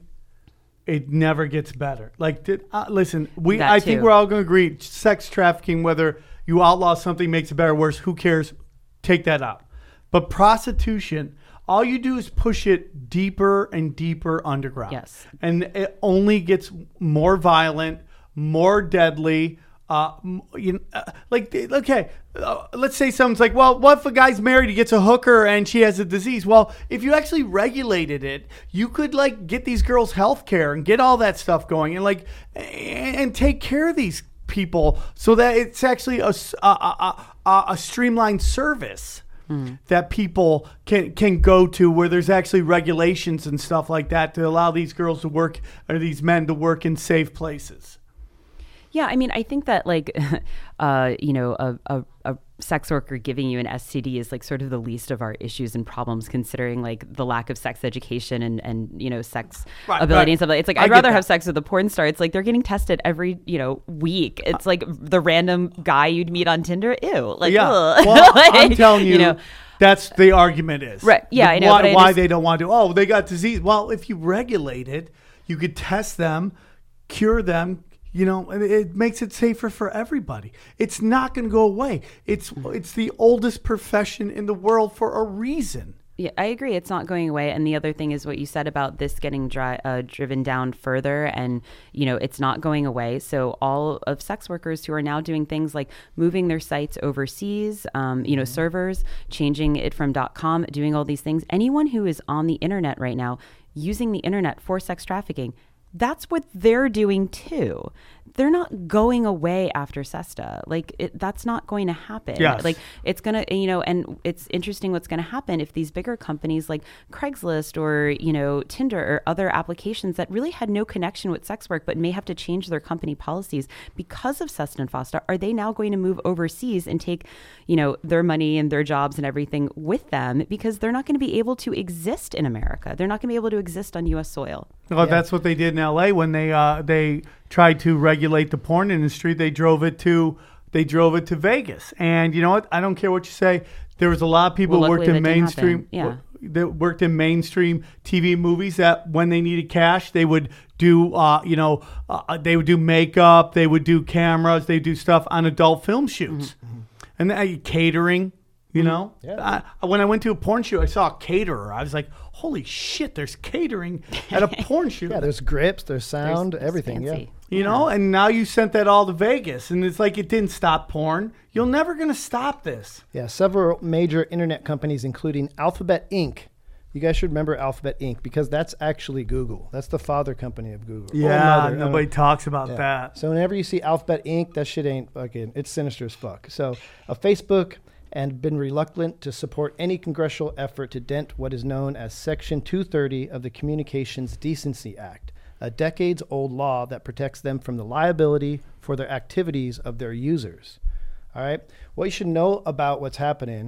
it never gets better. Like, did, uh, listen, we
That
I
too.
think we're all going to agree. Sex trafficking, whether you outlaw something, makes it better or worse. Who cares? Take that out. But prostitution, all you do is push it deeper and deeper underground.
Yes.
And it only gets more violent, more deadly. Uh, m- you know, uh, like, okay, uh, let's say someone's like, well, what if a guy's married, he gets a hooker and she has a disease? Well, if you actually regulated it, you could like get these girls health care and get all that stuff going and like, and, and take care of these people so that it's actually a, s- a, a, a, a streamlined service that people can can go to, where there's actually regulations and stuff like that to allow these girls to work or these men to work in safe places.
Yeah, I mean, I think that like, uh, you know, a, a, a sex worker giving you an S T D is like sort of the least of our issues and problems, considering like the lack of sex education and, and you know, sex
Right,
ability
right.
and stuff like. It's like
I
I'd
get
rather
that.
have sex with a porn star. It's like they're getting tested every you know week. It's like the random guy you'd meet on Tinder. Ew, like
Yeah,
ugh.
well,
Like,
I'm telling you,
you know.
that's the argument is.
Right, yeah,
The-
I know,
Why,
but I
why
understand-
they don't want to, oh, they got disease. Well, if you regulate it, you could test them, cure them, you know, and it makes it safer for everybody. It's not going to go away. It's It's the oldest profession in the world for a reason.
Yeah, I agree. It's not going away. And the other thing is what you said about this getting dri- uh, driven down further, and you know, it's not going away. So all of sex workers who are now doing things like moving their sites overseas, um, you know, servers, changing it from .com, doing all these things. Anyone who is on the internet right now using the internet for sex trafficking, that's what they're doing too. They're not going away after SESTA. Like it, that's not going to happen.
Yes.
Like it's going to, you know, and it's interesting what's going to happen if these bigger companies like Craigslist or, you know, Tinder or other applications that really had no connection with sex work, but may have to change their company policies because of SESTA and FOSTA. Are they now going to move overseas and take, you know, their money and their jobs and everything with them, because they're not going to be able to exist in America. They're not going to be able to exist on U S soil.
Well, that's what they did in L A when they uh, they tried to regulate the porn industry. They drove it to they drove it to Vegas, and you know what? I don't care what you say. There was a lot of people
Well,
who worked
luckily
in
that didn't
mainstream
happen. Yeah.
wor- that worked in mainstream T V movies. That when they needed cash, they would do uh, you know uh, they would do makeup, they would do cameras, they would do stuff on adult film shoots,
Mm-hmm.
and uh, catering. You know,
Yeah.
I, when I went to a porn shoot, I saw a caterer. I was like, "Holy shit! There's catering at a porn shoot."
Yeah, there's grips, there's sound,
There's-
everything.
fancy.
Yeah.
You know, and now you sent that all to Vegas, and it's like it didn't stop porn. You're never going to stop this.
Yeah, several major internet companies, including Alphabet Incorporated. You guys should remember Alphabet Incorporated because that's actually Google. That's the father company of Google. Or mother, I don't
nobody
know.
talks about
Yeah.
that.
So whenever you see Alphabet Incorporated, that shit ain't fucking, it's sinister as fuck. So a Facebook and been reluctant to support any congressional effort to dent what is known as Section two thirty of the Communications Decency Act, a decades-old law that protects them from the liability for their activities of their users. All right? What you should know about what's happening,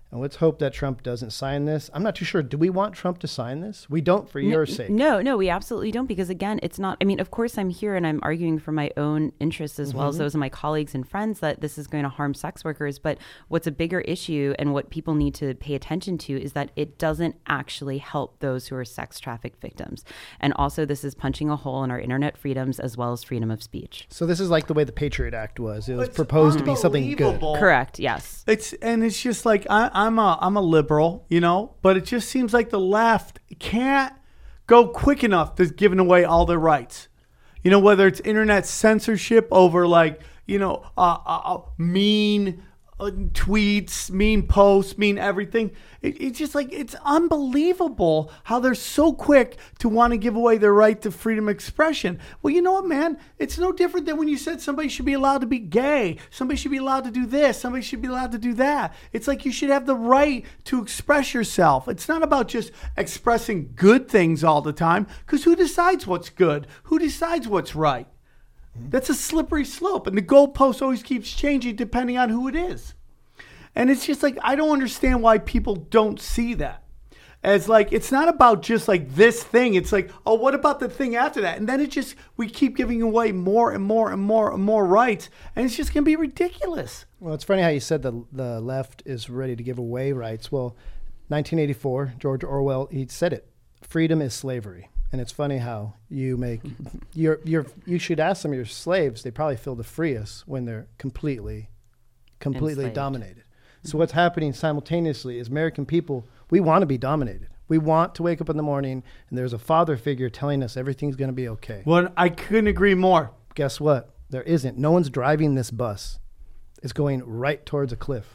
And let's hope that Trump doesn't sign this. I'm not too sure. Do we want Trump to sign this? We don't, for your
no,
sake.
No, no, we absolutely don't. Because again, it's not, I mean, of course I'm here and I'm arguing for my own interests as mm-hmm. well as those of my colleagues and friends that this is going to harm sex workers. But what's a bigger issue and what people need to pay attention to is that it doesn't actually help those who are sex trafficked victims. And also this is punching a hole in our internet freedoms as well as freedom of speech.
So this is like the way the Patriot Act was. It was it's proposed to be something good.
Correct. Yes.
It's, and it's just like, I, I'm a, I'm a liberal, you know, but it just seems like the left can't go quick enough to giving away all their rights. You know, whether it's internet censorship over like, you know, uh, uh, mean uh, tweets, mean posts, mean everything. It, it's just like, it's unbelievable how they're so quick to want to give away their right to freedom of expression. Well, you know what, man? It's no different than when you said somebody should be allowed to be gay. Somebody should be allowed to do this. Somebody should be allowed to do that. It's like you should have the right to express yourself. It's not about just expressing good things all the time, because who decides what's good? Who decides what's right? That's a slippery slope, and the goalpost always keeps changing depending on who it is. And it's just like, I don't understand why people don't see that. As like, it's not about just like this thing. It's like, oh, what about the thing after that? And then it just, we keep giving away more and more and more and more rights. And it's just going to be ridiculous.
Well, it's funny how you said the, the left is ready to give away rights. Well, nineteen eighty-four, George Orwell, he said it. Freedom is slavery. And it's funny how you make, you're, you're, you should ask some of your slaves, they probably feel the freest when they're completely, completely
Enslaved.
dominated. So what's happening simultaneously is American people, we want to be dominated. We want to wake up in the morning and there's a father figure telling us everything's going to be okay.
Well, I couldn't agree more.
Guess what? There isn't. No one's driving this bus. It's going right towards a cliff.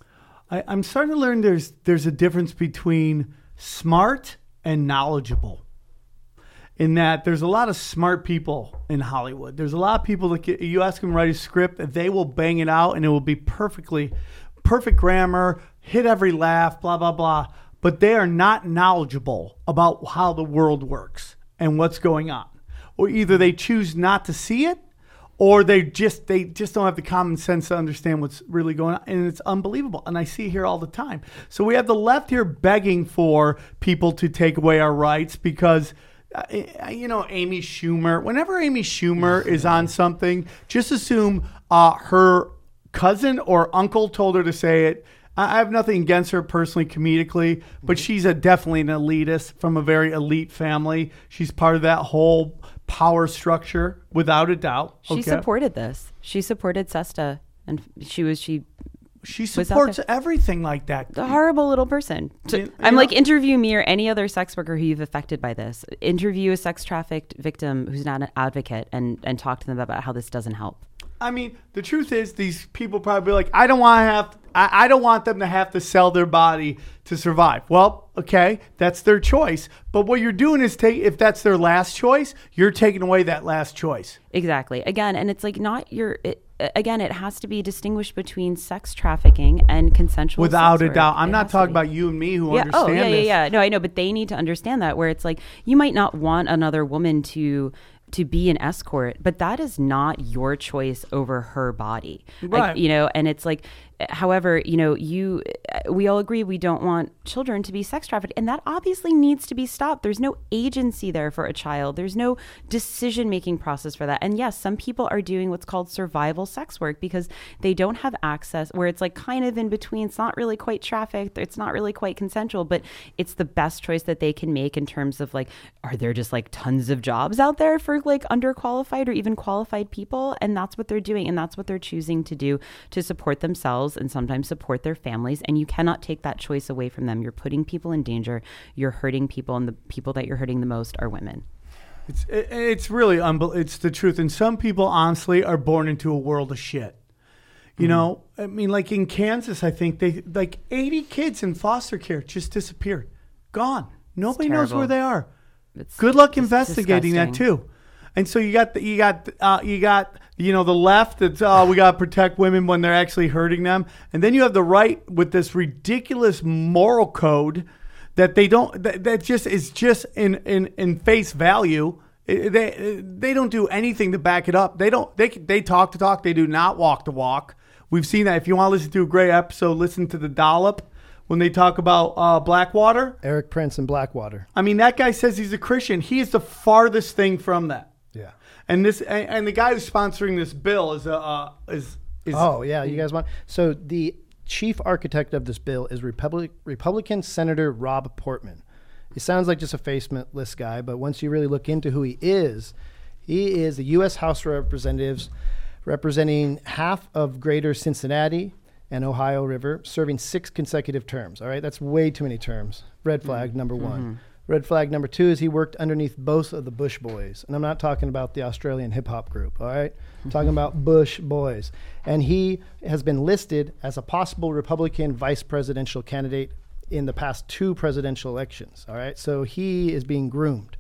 I, I'm starting to learn there's there's a difference between smart and knowledgeable. In that there's a lot of smart people in Hollywood. There's a lot of people that get, you ask them to write a script, they will bang it out and it will be perfectly, perfect grammar, hit every laugh, blah, blah, blah. But they are not knowledgeable about how the world works and what's going on. Or either they choose not to see it, or they just they just don't have the common sense to understand what's really going on. And it's unbelievable. And I see it here all the time. So we have the left here begging for people to take away our rights because, uh, you know, Amy Schumer, whenever Amy Schumer is on something, just assume uh, her cousin or uncle told her to say it. I have nothing against her personally, comedically, but she's a definitely an elitist from a very elite family. She's part of that whole power structure, without a doubt.
She
okay?
supported this. She supported SESTA, and she was she.
She supports everything like that.
A horrible little person. To,
You- you
I'm
know-
like, interview me or any other sex worker who you've affected by this. Interview a sex trafficked victim who's not an advocate, and and talk to them about how this doesn't help.
I mean, the truth is, these people probably be like, I don't want to have, I, I don't want them to have to sell their body to survive. Well, okay, that's their choice. But what you're doing is take, if that's their last choice, you're taking away that last choice.
Exactly. Again, and it's like not your. It, again, it has to be distinguished between sex trafficking and consensual.
Without
sex
a
work.
doubt. I'm
It
not
has to
talking
be.
about you and me who
Yeah.
understand
Oh, yeah,
this.
yeah, yeah. No, I know, but they need to understand that. Where it's like you might not want another woman to. to be an escort, but that is not your choice over her body.
Right.
Like, you know, and it's like, however, you know, you, we all agree we don't want children to be sex trafficked, and that obviously needs to be stopped. There's no agency there for a child. There's no decision-making process for that. And yes, some people are doing what's called survival sex work because they don't have access, where it's like kind of in between. It's not really quite trafficked. It's not really quite consensual, but it's the best choice that they can make in terms of like, are there just like tons of jobs out there for like underqualified or even qualified people? And that's what they're doing. And that's what they're choosing to do to support themselves and sometimes support their families. And you cannot take that choice away from them. You're putting people in danger. You're hurting people. And the people that you're hurting the most are women.
It's it, it's really unbel- it's the truth. And some people honestly are born into a world of shit. You mm-hmm. know, I mean, like in Kansas, I think they like eighty kids in foster care just disappeared, gone. Nobody knows where they are.
It's,
Good luck
it's
investigating
disgusting.
that too. And so you got the, you got uh, you got you know the left that's oh we got to protect women when they're actually hurting them, and then you have the right with this ridiculous moral code that they don't that, that just is just in in, in face value. It- they they don't do anything to back it up. They don't they they talk to talk. They do not walk to walk. We've seen that. If you want to listen to a great episode, listen to the Dollop when they talk about uh, Blackwater.
Eric Prince and Blackwater.
I mean, that guy says he's a Christian. He is the farthest thing from that.
Yeah.
And this and, and the guy who's sponsoring this bill is a uh, is is.
Oh yeah, you guys want so the chief architect of this bill is Republic, Republican Senator Rob Portman. He sounds like just a faceless guy, but once you really look into who he is, he is the U S House of Representatives representing half of greater Cincinnati and Ohio River, serving six consecutive terms. All right, that's way too many terms. Red flag, mm-hmm. number one. Mm-hmm. Red flag number two is he worked underneath both of the Bush Boys. And I'm not talking about the Australian hip-hop group, all right? I'm talking about Bush Boys. And he has been listed as a possible Republican vice presidential candidate in the past two presidential elections, all right? So he is being groomed.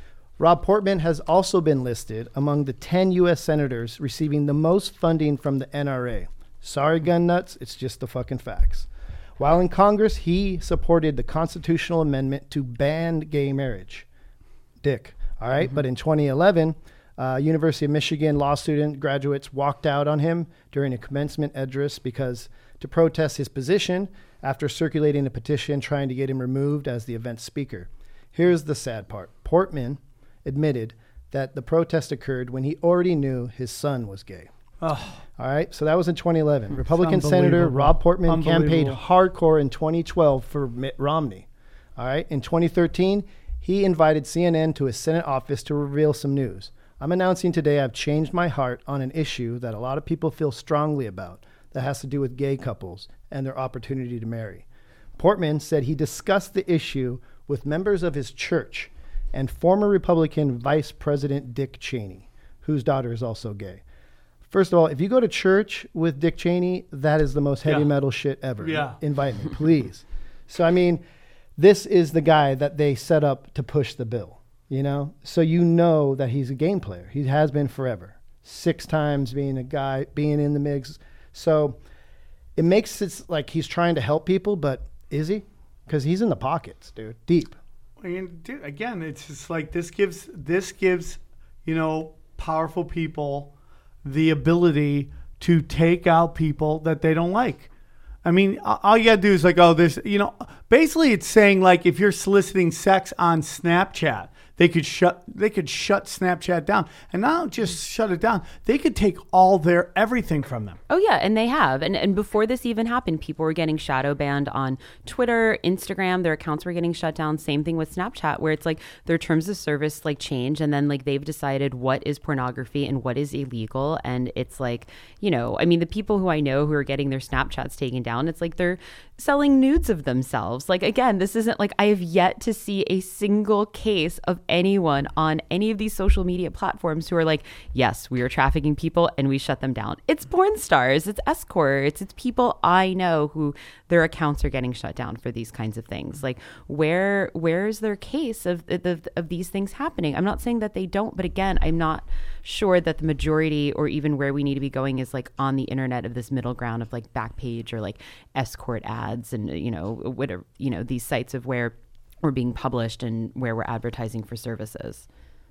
Rob Portman has also been listed among the ten U S senators receiving the most funding from the N R A. Sorry, gun nuts, it's just the fucking facts. While in Congress, he supported the constitutional amendment to ban gay marriage. Dick, all right? Mm-hmm. But in twenty eleven, uh, University of Michigan law student graduates walked out on him during a commencement address because to protest his position after circulating a petition trying to get him removed as the event speaker. Here's the sad part. Portman admitted that the protest occurred when he already knew his son was gay.
Oh.
All right, so that was in twenty eleven. Republican Senator Rob Portman campaigned hardcore in twenty twelve for Mitt Romney. All right, in twenty thirteen, he invited C N N to his Senate office to reveal some news. I'm announcing today I've changed my heart on an issue that a lot of people feel strongly about that has to do with gay couples and their opportunity to marry. Portman said he discussed the issue with members of his church and former Republican Vice President Dick Cheney, whose daughter is also gay. First of all, if you go to church with Dick Cheney, that is the most heavy yeah. metal shit ever.
Yeah.
Invite me, please. So, I mean, this is the guy that they set up to push the bill, you know? So you know that he's a game player. He has been forever. Six times being a guy, being in the mix. So it makes it like he's trying to help people, but is he? Because he's in the pockets, dude, deep.
I mean, dude, again, it's just like this gives, this gives, you know, powerful people the ability to take out people that they don't like. I mean, all you got to do is like, oh, there's, you know, basically it's saying like if you're soliciting sex on Snapchat, they could shut they could shut Snapchat down. And not just shut it down, they could take all their everything from them.
Oh, yeah, and they have. And and before this even happened, people were getting shadow banned on Twitter, Instagram. Their accounts were getting shut down. Same thing with Snapchat, where it's like their terms of service like change. And then like they've decided what is pornography and what is illegal. And it's like, you know, I mean, the people who I know who are getting their Snapchats taken down, it's like they're selling nudes of themselves. Like, again, this isn't like I have yet to see a single case of anyone on any of these social media platforms who are like, yes, we are trafficking people and we shut them down. It's porn stars, it's escorts, it's people I know who their accounts are getting shut down for these kinds of things. Like, where where is their case of, of, of these things happening? I'm not saying that they don't, but again, I'm not sure that the majority or even where we need to be going is like on the internet of this middle ground of like Backpage or like escort ads and, you know, whatever, you know, these sites of where we're being published and where we're advertising for services.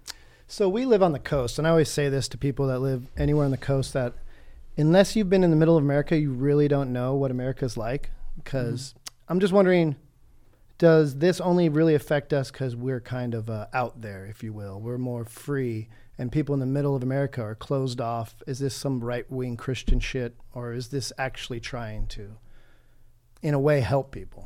So we live on the coast, and I always say this to people that live anywhere on the coast, that unless you've been in the middle of America, you really don't know what America's like. Because mm-hmm. I'm just wondering, does this only really affect us because we're kind of uh, out there, if you will? We're more free, and people in the middle of America are closed off. Is this some right-wing Christian shit, or is this actually trying to, in a way, help people?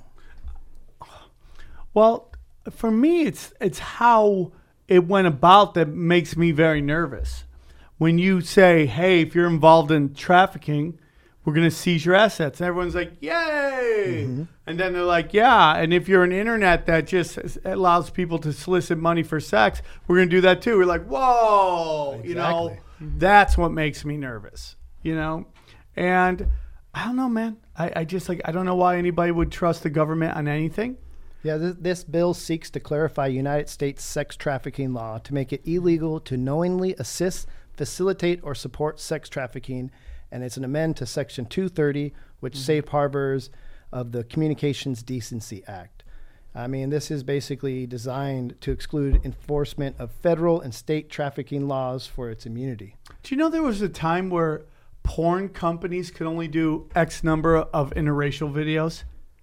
Well, for me, it's it's how it went about that makes me very nervous. When you say, hey, if you're involved in trafficking, we're going to seize your assets. And everyone's like, yay. Mm-hmm. And then they're like, yeah. And if you're an internet that just allows people to solicit money for sex, we're going to do that too. We're like, whoa. Exactly. You know, that's what makes me nervous, you know. And I don't know, man. I, I just like, I don't know why anybody would trust the government on anything.
Yeah, this, this bill seeks to clarify United States sex trafficking law to make it illegal to knowingly assist, facilitate, or support sex trafficking. And it's an amend to Section two thirty, which mm-hmm. safe harbors of the Communications Decency Act. I mean, this is basically designed to exclude enforcement of federal and state trafficking laws for its immunity.
Do you know there was a time where porn companies could only do X number of interracial videos?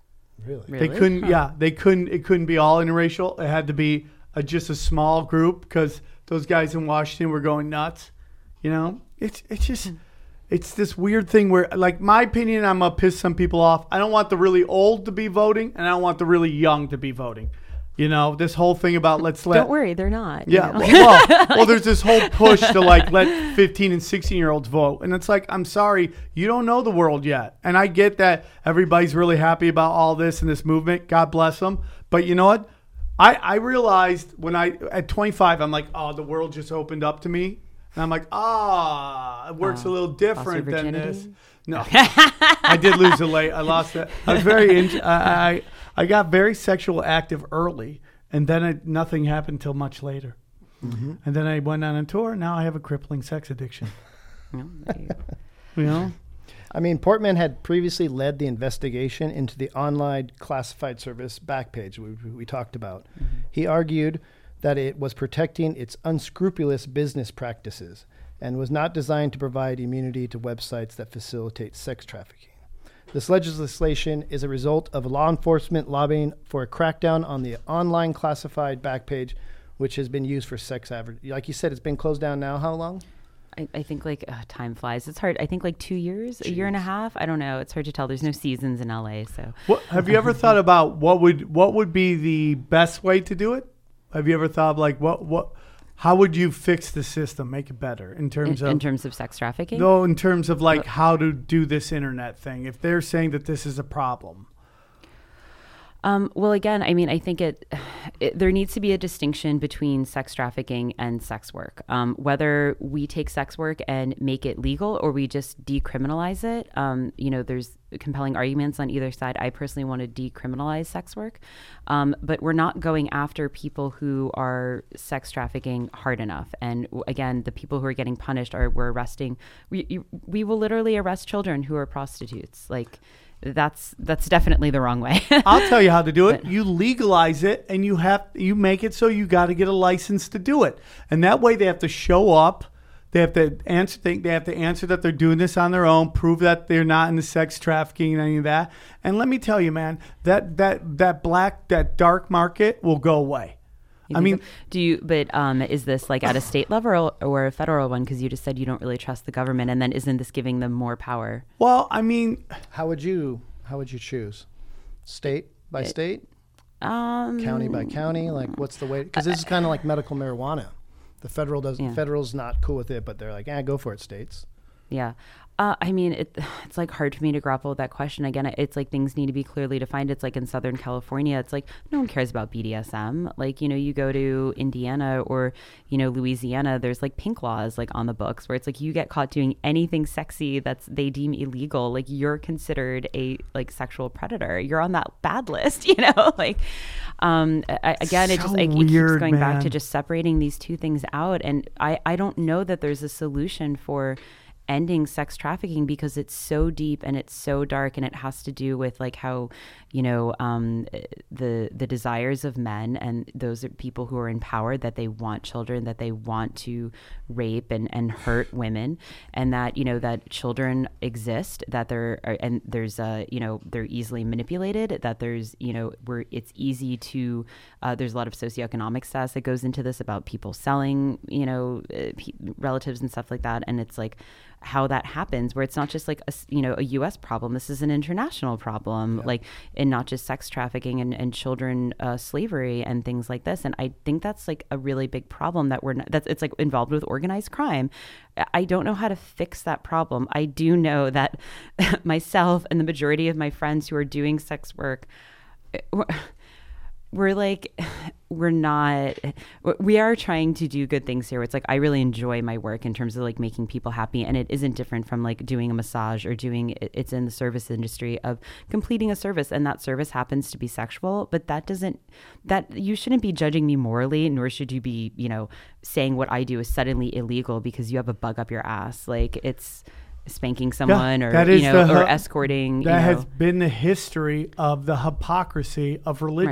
Really?
Really?
They couldn't.
Huh.
Yeah, they couldn't. It couldn't be all interracial. It had to be a, just a small group because those guys in Washington were going nuts. You know, it's it's just it's this weird thing where, like, my opinion, I'm gonna piss some people off. I don't want the really old to be voting, and I don't want the really young to be voting. You know, this whole thing about let's let.
Don't worry, they're not. you
Yeah,
know?
well, well, well, there's this whole push to like let fifteen and sixteen year olds vote, and it's like, I'm sorry, you don't know the world yet, and I get that everybody's really happy about all this and this movement. God bless them, but you know what? I I realized when I at twenty-five, I'm like, oh, the world just opened up to me, and I'm like, ah, it works
Oh,
a little different
lost your
than this.
virginity?
No, I did lose it late. I lost it. I was very. In, I, I I got very sexual active early, and then I, nothing happened until much later. Mm-hmm. And then I went on a tour. Now I have a crippling sex addiction.
No, there you go.
You know,
I mean, Portman had previously led the investigation into the online classified service Backpage we, we talked about. Mm-hmm. He argued that it was protecting its unscrupulous business practices and was not designed to provide immunity to websites that facilitate sex trafficking. This legislation is a result of law enforcement lobbying for a crackdown on the online classified Backpage, which has been used for sex advertising. Like you said, it's been closed down now. How long?
I, I think like uh, time flies. It's hard. I think like two years, Jeez. a year and a half. I don't know. It's hard to tell. There's no seasons in L A. So,
what, have you ever thought about what would what would be the best way to do it? Have you ever thought of like what what? How would you fix the system, make it better in terms
in,
of
in terms of sex trafficking?
No, in terms of like how to do this internet thing. If they're saying that this is a problem.
Um, well, again, I mean, I think it, it there needs to be a distinction between sex trafficking and sex work. Um, whether we take sex work and make it legal or we just decriminalize it, um, you know, there's compelling arguments on either side. I personally want to decriminalize sex work, um, but we're not going after people who are sex trafficking hard enough. And again, the people who are getting punished are we're arresting. We you, we will literally arrest children who are prostitutes, like. That's that's definitely the wrong way.
I'll tell you how to do it.
But,
you legalize it, and you have you make it so you got to get a license to do it, and that way they have to show up. They have to answer. They, they have to answer that they're doing this on their own. Prove that they're not into sex trafficking and any of that. And let me tell you, man, that that that black that dark market will go away. I mean,
so? do you? But um, is this like at a state level or, or a federal one? Because you just said you don't really trust the government, and then isn't this giving them more power?
Well, I mean,
how would you how would you choose? State by
it,
state,
um,
county by county. Like, what's the way? Because this is kind of like medical marijuana. The federal doesn't. Yeah. Federal's not cool with it, but they're like, "Yeah, go for it, states."
Yeah. Uh, I mean, it, it's like hard for me to grapple with that question. Again, it's like things need to be clearly defined. It's like in Southern California, it's like no one cares about B D S M. Like, you know, you go to Indiana or, you know, Louisiana, there's like pink laws like on the books where it's like you get caught doing anything sexy that's they deem illegal. Like you're considered a like sexual predator. You're on that bad list, you know, like, um, I, again,
so
it just like,
weird,
it keeps going
man.
back to just separating these two things out. And I, I don't know that there's a solution for ending sex trafficking because it's so deep and it's so dark, and it has to do with like how, you know, um, the the desires of men, and those are people who are in power, that they want children, that they want to rape and, and hurt women, and that, you know, that children exist, that they're and there's uh you know they're easily manipulated, that there's you know where it's easy to uh, there's a lot of socioeconomic stats that goes into this about people selling, you know, uh, p- relatives and stuff like that, and it's like how that happens, where it's not just like a, you know, a U S problem. This is an international problem, yeah. like, and not just sex trafficking and, and children uh, slavery and things like this. And I think that's like a really big problem that we're not, that's it's like involved with organized crime. I don't know how to fix that problem. I do know that myself and the majority of my friends who are doing sex work, we're, we're like, we're not, we are trying to do good things here. It's like, I really enjoy my work in terms of like making people happy. And it isn't different from like doing a massage or doing, it's in the service industry of completing a service. And that service happens to be sexual, but that doesn't, that you shouldn't be judging me morally, nor should you be, you know, saying what I do is suddenly illegal because you have a bug up your ass. Like it's spanking someone yeah, or, you know, the, or escorting.
That
you know.
has been the history of the hypocrisy of religion.
Right.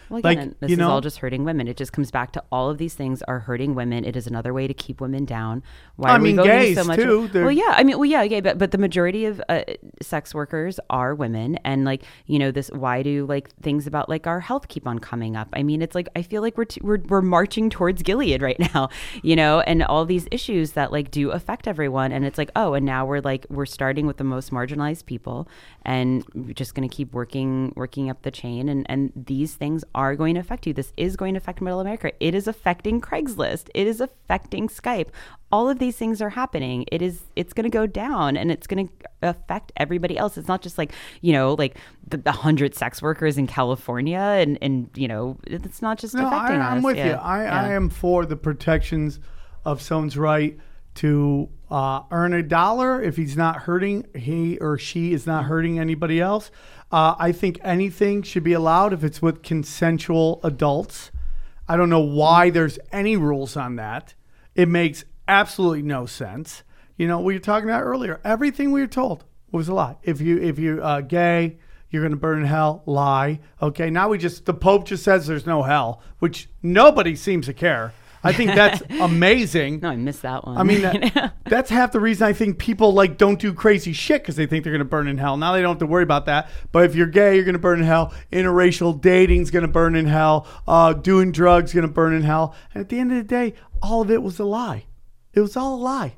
Well, again,
like,
this
you
is
know,
all just hurting women. It just comes back to all of these things are hurting women. It is another way to keep women down. Why
I
are we
mean,
voting
gays
so much?
too. They're-
Well, yeah, I mean, well, yeah, yeah, but but the majority of uh, sex workers are women, and like you know, this. Why do like things about like our health keep on coming up? I mean, it's like I feel like we're t- we're we're marching towards Gilead right now, you know, and all these issues that like do affect everyone, and it's like oh, and now we're like we're starting with the most marginalized people, and we're just going to keep working working up the chain, and and these things are going to affect you. This is going to affect Middle America. It is affecting Craigslist. It is affecting Skype. All of these things are happening. It is, it's going to go down, and it's going to affect everybody else. It's not just like, you know, like the, the hundred sex workers in California and, and, you know, it's not just
no,
affecting
I,
us.
I'm with
yeah.
you. I,
yeah.
I am for the protections of someone's right to uh, earn a dollar if he's not hurting, he or she is not hurting anybody else. Uh, I think anything should be allowed if it's with consensual adults. I don't know why there's any rules on that. It makes absolutely no sense. You know, we were talking about earlier. Everything we were told was a lie. If you if you're uh, gay, you're going to burn in hell. Lie. Okay, now we just the Pope just says there's no hell, which nobody seems to care. I think that's amazing.
No, I missed that one.
I mean, that, that's half the reason I think people like don't do crazy shit because they think they're going to burn in hell. Now they don't have to worry about that. But if you're gay, you're going to burn in hell. Interracial dating's going to burn in hell. Uh, doing drugs going to burn in hell. And at the end of the day, all of it was a lie. It was all a lie.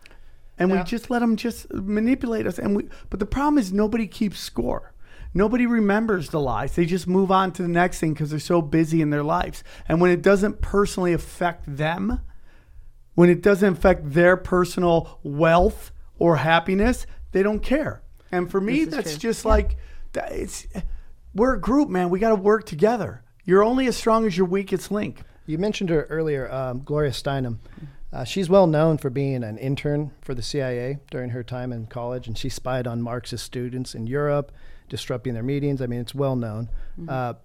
And
Yeah.
we just let them just manipulate us. And we, but the problem is nobody keeps score. Nobody remembers the lies. They just move on to the next thing because they're so busy in their lives. And when it doesn't personally affect them, when it doesn't affect their personal wealth or happiness, they don't care. And for me,
This is
that's
true.
just like, that- it's, we're a group, man. We got to work together. You're only as strong as your weakest link.
You mentioned her earlier, um, Gloria Steinem. Uh, she's well known for being an intern for the C I A during her time in college, and she spied on Marxist students in Europe, disrupting their meetings. I mean, it's well known.
Mm-hmm.
Uh,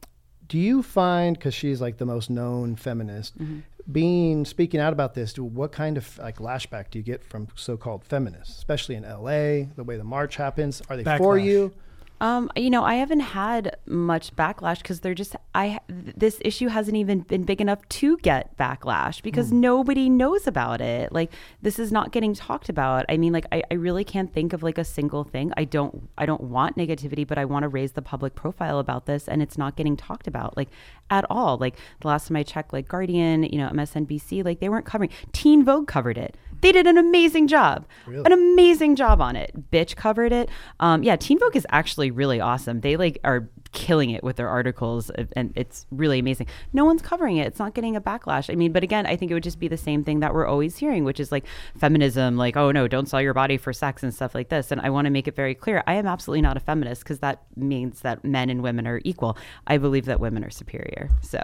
do you find, because she's like the most known feminist,
Mm-hmm.
being speaking out about this, do, what kind of like lashback do you get from so-called feminists, especially in L A, the way the march happens? Are they for
Backlash.
you?
Um, you know, I haven't had much backlash because they're just, I, this issue hasn't even been big enough to get backlash because nobody knows about it. Like, this is not getting talked about. I mean, like, I, I really can't think of like a single thing. I don't, I don't want negativity, but I want to raise the public profile about this, and it's not getting talked about like at all. Like the last time I checked, like Guardian, you know, M S N B C, like they weren't covering. Teen Vogue covered it. They did an amazing job,
Really?
an amazing job on it. Bitch covered it. Um, yeah, Teen Vogue is actually really awesome. They like are killing it with their articles, and it's really amazing. No one's covering it. It's not getting a backlash. I mean, but again, I think it would just be the same thing that we're always hearing, which is like feminism, like, oh no, don't sell your body for sex and stuff like this. And I want to make it very clear, I am absolutely not a feminist because that means that men and women are equal. I believe that women are superior. So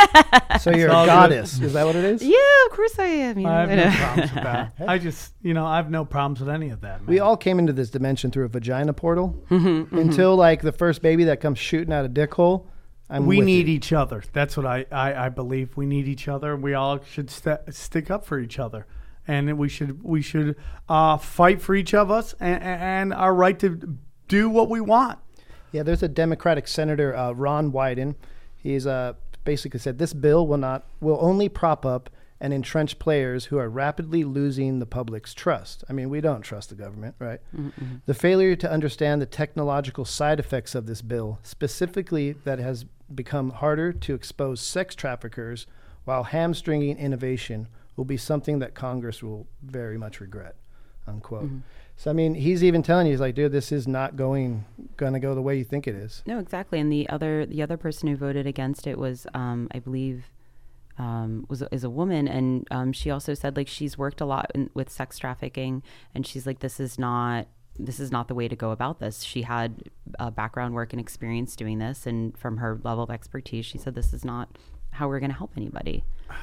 So you're
all
a
good.
goddess. Is that what it is?
yeah, of course I am. You know,
I have
I
no
know.
problems with that. I just, you know, I have no problems with any of that, man.
We all came into this dimension through a vagina portal
Mm-hmm,
until like the first baby that comes shooting out a dick hole. I'm
we
with
need
you.
each other. That's what I, I, I believe. We need each other. We all should st- stick up for each other, and we should we should uh, fight for each of us and, and our right to do what we want.
Yeah, there's a Democratic Senator, uh, Ron Wyden. He's uh, basically said this bill will not will only prop up and entrench players who are rapidly losing the public's trust. I mean, we don't trust the government, right?
Mm-hmm.
The failure to understand the technological side effects of this bill, specifically that it has become harder to expose sex traffickers while hamstringing innovation, will be something that Congress will very much regret, unquote.
Mm-hmm.
So, I mean, he's even telling you, he's like, dude, this is not going going to go the way you think it is.
No, exactly. And the other the other person who voted against it was, um, I believe, um, was is a woman, and um, she also said like she's worked a lot in, with sex trafficking, and she's like, this is not this is not the way to go about this. She had uh, background work and experience doing this, and from her level of expertise, she said this is not how we're going to help anybody.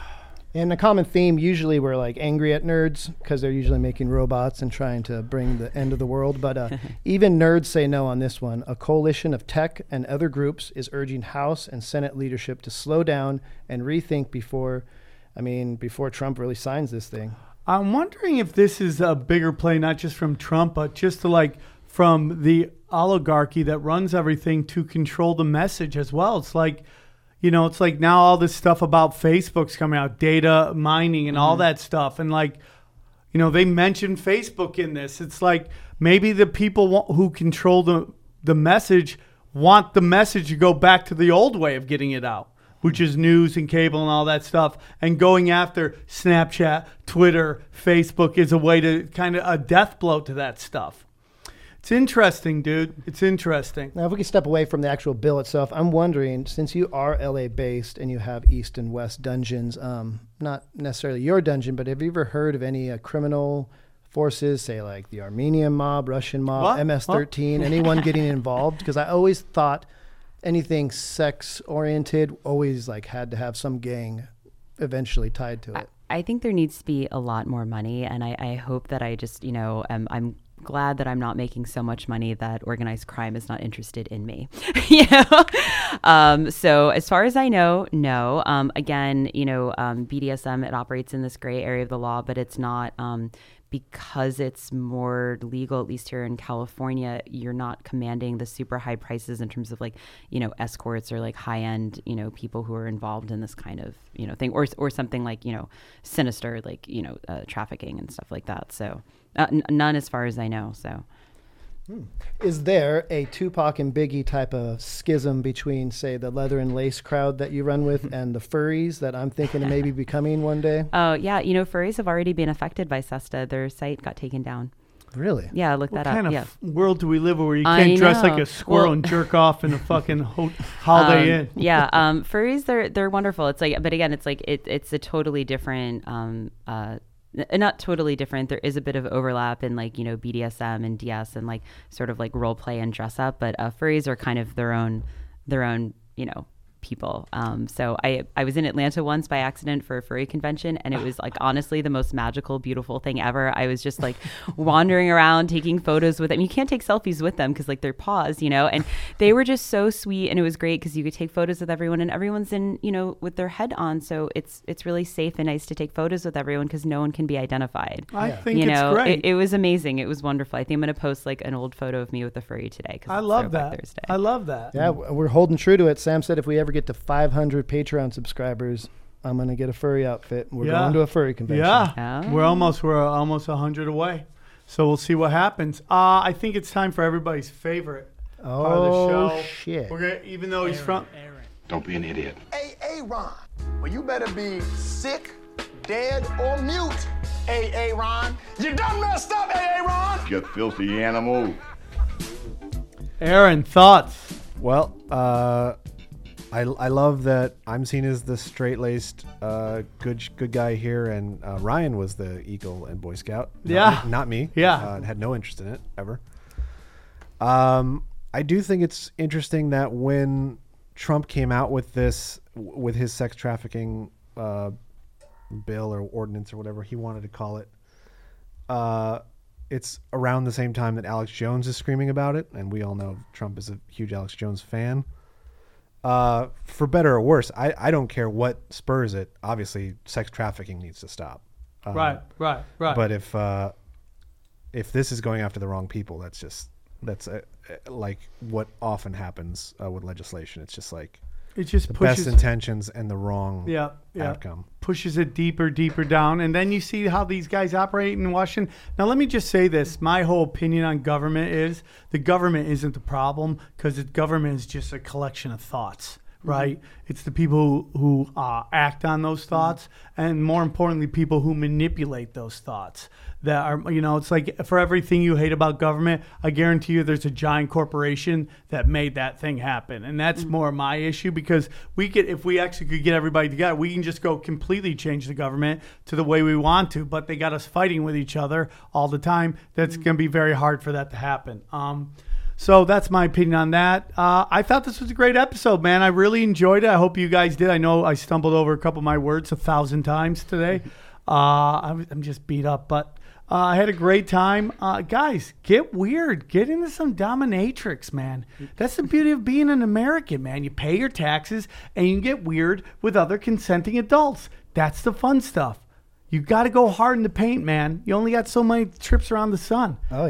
And a common theme, usually we're like angry at nerds because they're usually making robots and trying to bring the end of the world. But uh, even nerds say no on this one. A coalition of tech and other groups is urging House and Senate leadership to slow down and rethink before, I mean, before Trump really signs this thing.
I'm wondering if this is a bigger play, not just from Trump, but just to like from the oligarchy that runs everything to control the message as well. It's like, you know, it's like now all this stuff about Facebook's coming out, data mining and all that stuff. And like, you know, they mentioned Facebook in this. It's like maybe the people wa- who control the, the message want the message to go back to the old way of getting it out, which is news and cable and all that stuff. And going after Snapchat, Twitter, Facebook is a way to kind of a death blow to that stuff. It's interesting, dude. It's interesting.
Now, if we can step away from the actual bill itself, I'm wondering, since you are L A based and you have East and West dungeons, um, not necessarily your dungeon, but have you ever heard of any uh, criminal forces, say like the Armenian mob, Russian mob,
What?
M S thirteen, anyone getting involved? Because I always thought anything sex oriented always like had to have some gang eventually tied to it.
I, I think there needs to be a lot more money, and I, I hope that I just, you know, am, I'm glad that I'm not making so much money that organized crime is not interested in me. you know? Um, so as far as I know, no. Um, again, you know, um, B D S M, it operates in this gray area of the law, but it's not um, because it's more legal, at least here in California, you're not commanding the super high prices in terms of like, you know, escorts or like high end, you know, people who are involved in this kind of, you know, thing, or, or something like, you know, sinister, like, you know, uh, trafficking and stuff like that. So uh, n- none as far as I know. So.
Hmm. Is there a Tupac and Biggie type of schism between, say, the leather and lace crowd that you run with and the furries that I'm thinking of maybe becoming one day?
Oh, yeah. You know, furries have already been affected by SESTA. Their site got taken down.
Really?
Yeah, look
What
that
kind
up.
of
Yeah.
f- world do we live in where you
I
can't dress like
know.
a squirrel
Well-
and jerk off in a fucking ho- Holiday
Um,
Inn?
yeah, um, furries, they're they're wonderful. It's like, but again, it's like it, it's a totally different, um, uh, n- not totally different. There is a bit of overlap in like, you know, B D S M and D S and like sort of like role play and dress up, but uh, furries are kind of their own, their own, you know, people. Um, so I I was in Atlanta once by accident for a furry convention, and it was like honestly the most magical, beautiful thing ever. I was just like wandering around taking photos with them. You can't take selfies with them because like they're paws, you know, and they were just so sweet, and it was great because you could take photos with everyone, and everyone's in, you know, with their head on, so it's it's really safe and nice to take photos with everyone because no one can be identified.
I think
you
it's
know,
great.
It, it was amazing. It was wonderful. I think I'm gonna post like an old photo of me with a furry today.
I love that.
Thursday.
I love that.
Yeah, w- we're holding true to it. Sam said if we ever get to five hundred Patreon subscribers, I'm going to get a furry outfit. We're
Yeah.
going to a furry convention.
Yeah,
Oh.
we're almost we're almost a hundred away, so we'll see what happens. Uh, I think it's time for everybody's favorite
Oh,
part of the show.
shit.
We're gonna, even though he's from.
Don't be an idiot.
Hey, hey, Ron. Well, you better be sick, dead, or mute. Hey, hey, Ron. You done messed up, hey, hey, Ron.
You filthy animal.
Aaron, thoughts?
Well, uh, I, I love that I'm seen as the straight-laced uh, good good guy here, and uh, Ryan was the Eagle and Boy Scout. Not
Yeah.
me- not me.
Yeah.
uh, had no interest in it ever. Um, I do think it's interesting that when Trump came out with this, w- with his sex trafficking uh, bill or ordinance or whatever he wanted to call it, uh, it's around the same time that Alex Jones is screaming about it, and we all know Trump is a huge Alex Jones fan. Uh, for better or worse, I, I don't care what spurs it. Obviously, sex trafficking needs to stop. Um,
Right, right, right.
But if uh, if this is going after the wrong people, that's just that's uh, uh, like what often happens uh, with legislation. It's just like
It just
the
pushes-
best intentions and the wrong
Yeah, yeah.
outcome.
Pushes it deeper, deeper down. And then you see how these guys operate in Washington. Now, let me just say this. My whole opinion on government is the government isn't the problem because the government is just a collection of thoughts, right? It's the people who, who uh, act on those thoughts and, more importantly, people who manipulate those thoughts. That are, you know, it's like for everything you hate about government, I guarantee you there's a giant corporation that made that thing happen. And that's more my issue because we could, if we actually could get everybody together, we can just go completely change the government to the way we want to. But they got us fighting with each other all the time. That's going to be very hard for that to happen. Um, So that's my opinion on that. Uh, I thought this was a great episode, man. I really enjoyed it. I hope you guys did. I know I stumbled over a couple of my words a thousand times today. Uh, I'm, I'm just beat up, but uh, I had a great time. Uh, guys, get weird. Get into some dominatrix, man. That's the beauty of being an American, man. You pay your taxes and you can get weird with other consenting adults. That's the fun stuff. You got to go hard in the paint, man. You only got so many trips around the sun.
Oh, yeah.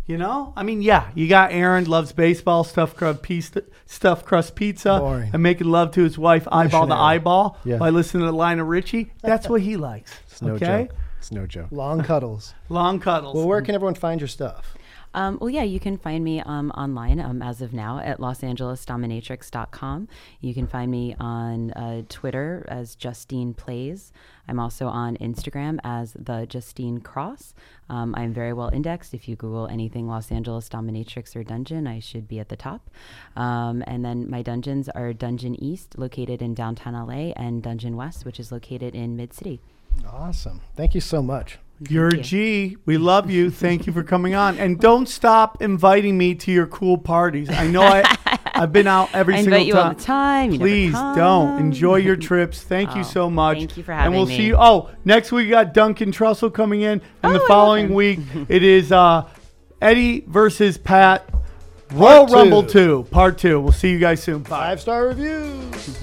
You know, I mean, yeah, you got Aaron loves baseball, stuffed crust pizza, stuffed crust pizza,
Boring.
and making love to his wife eyeball to
Missionary.
eyeball
Yeah.
by listening to Lionel Richie. That's what he likes.
It's no
okay,
joke. It's no joke.
Long cuddles.
long cuddles.
Well, where can everyone find your stuff?
Um, well, yeah, you can find me um, online um, as of now at los angeles dominatrix dot com. You can find me on uh, Twitter as Justine Plays. I'm also on Instagram as the Justine Cross. Um, I'm very well indexed. If you Google anything Los Angeles Dominatrix or Dungeon, I should be at the top. Um, and then my dungeons are Dungeon East, located in downtown L A, and Dungeon West, which is located in Mid-City.
Awesome. Thank you so much.
You're a
you.
G. We love you. Thank you for coming on. And don't stop inviting me to your cool parties. I know I, I've been out every
I
single
invite you
time.
all the time. You never
Please
come.
don't. Enjoy your trips. Thank you
Oh,
so much.
thank you for
And
having
we'll
me.
see you. Oh, next week we got Duncan Trussell coming in. And
Oh,
the
I
following
love him.
week it is uh, Eddie versus Pat. Royal
Part two.
Rumble two. Part two. We'll see you guys soon. Bye.
Five star reviews.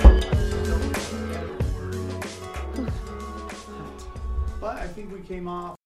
But I think we came off.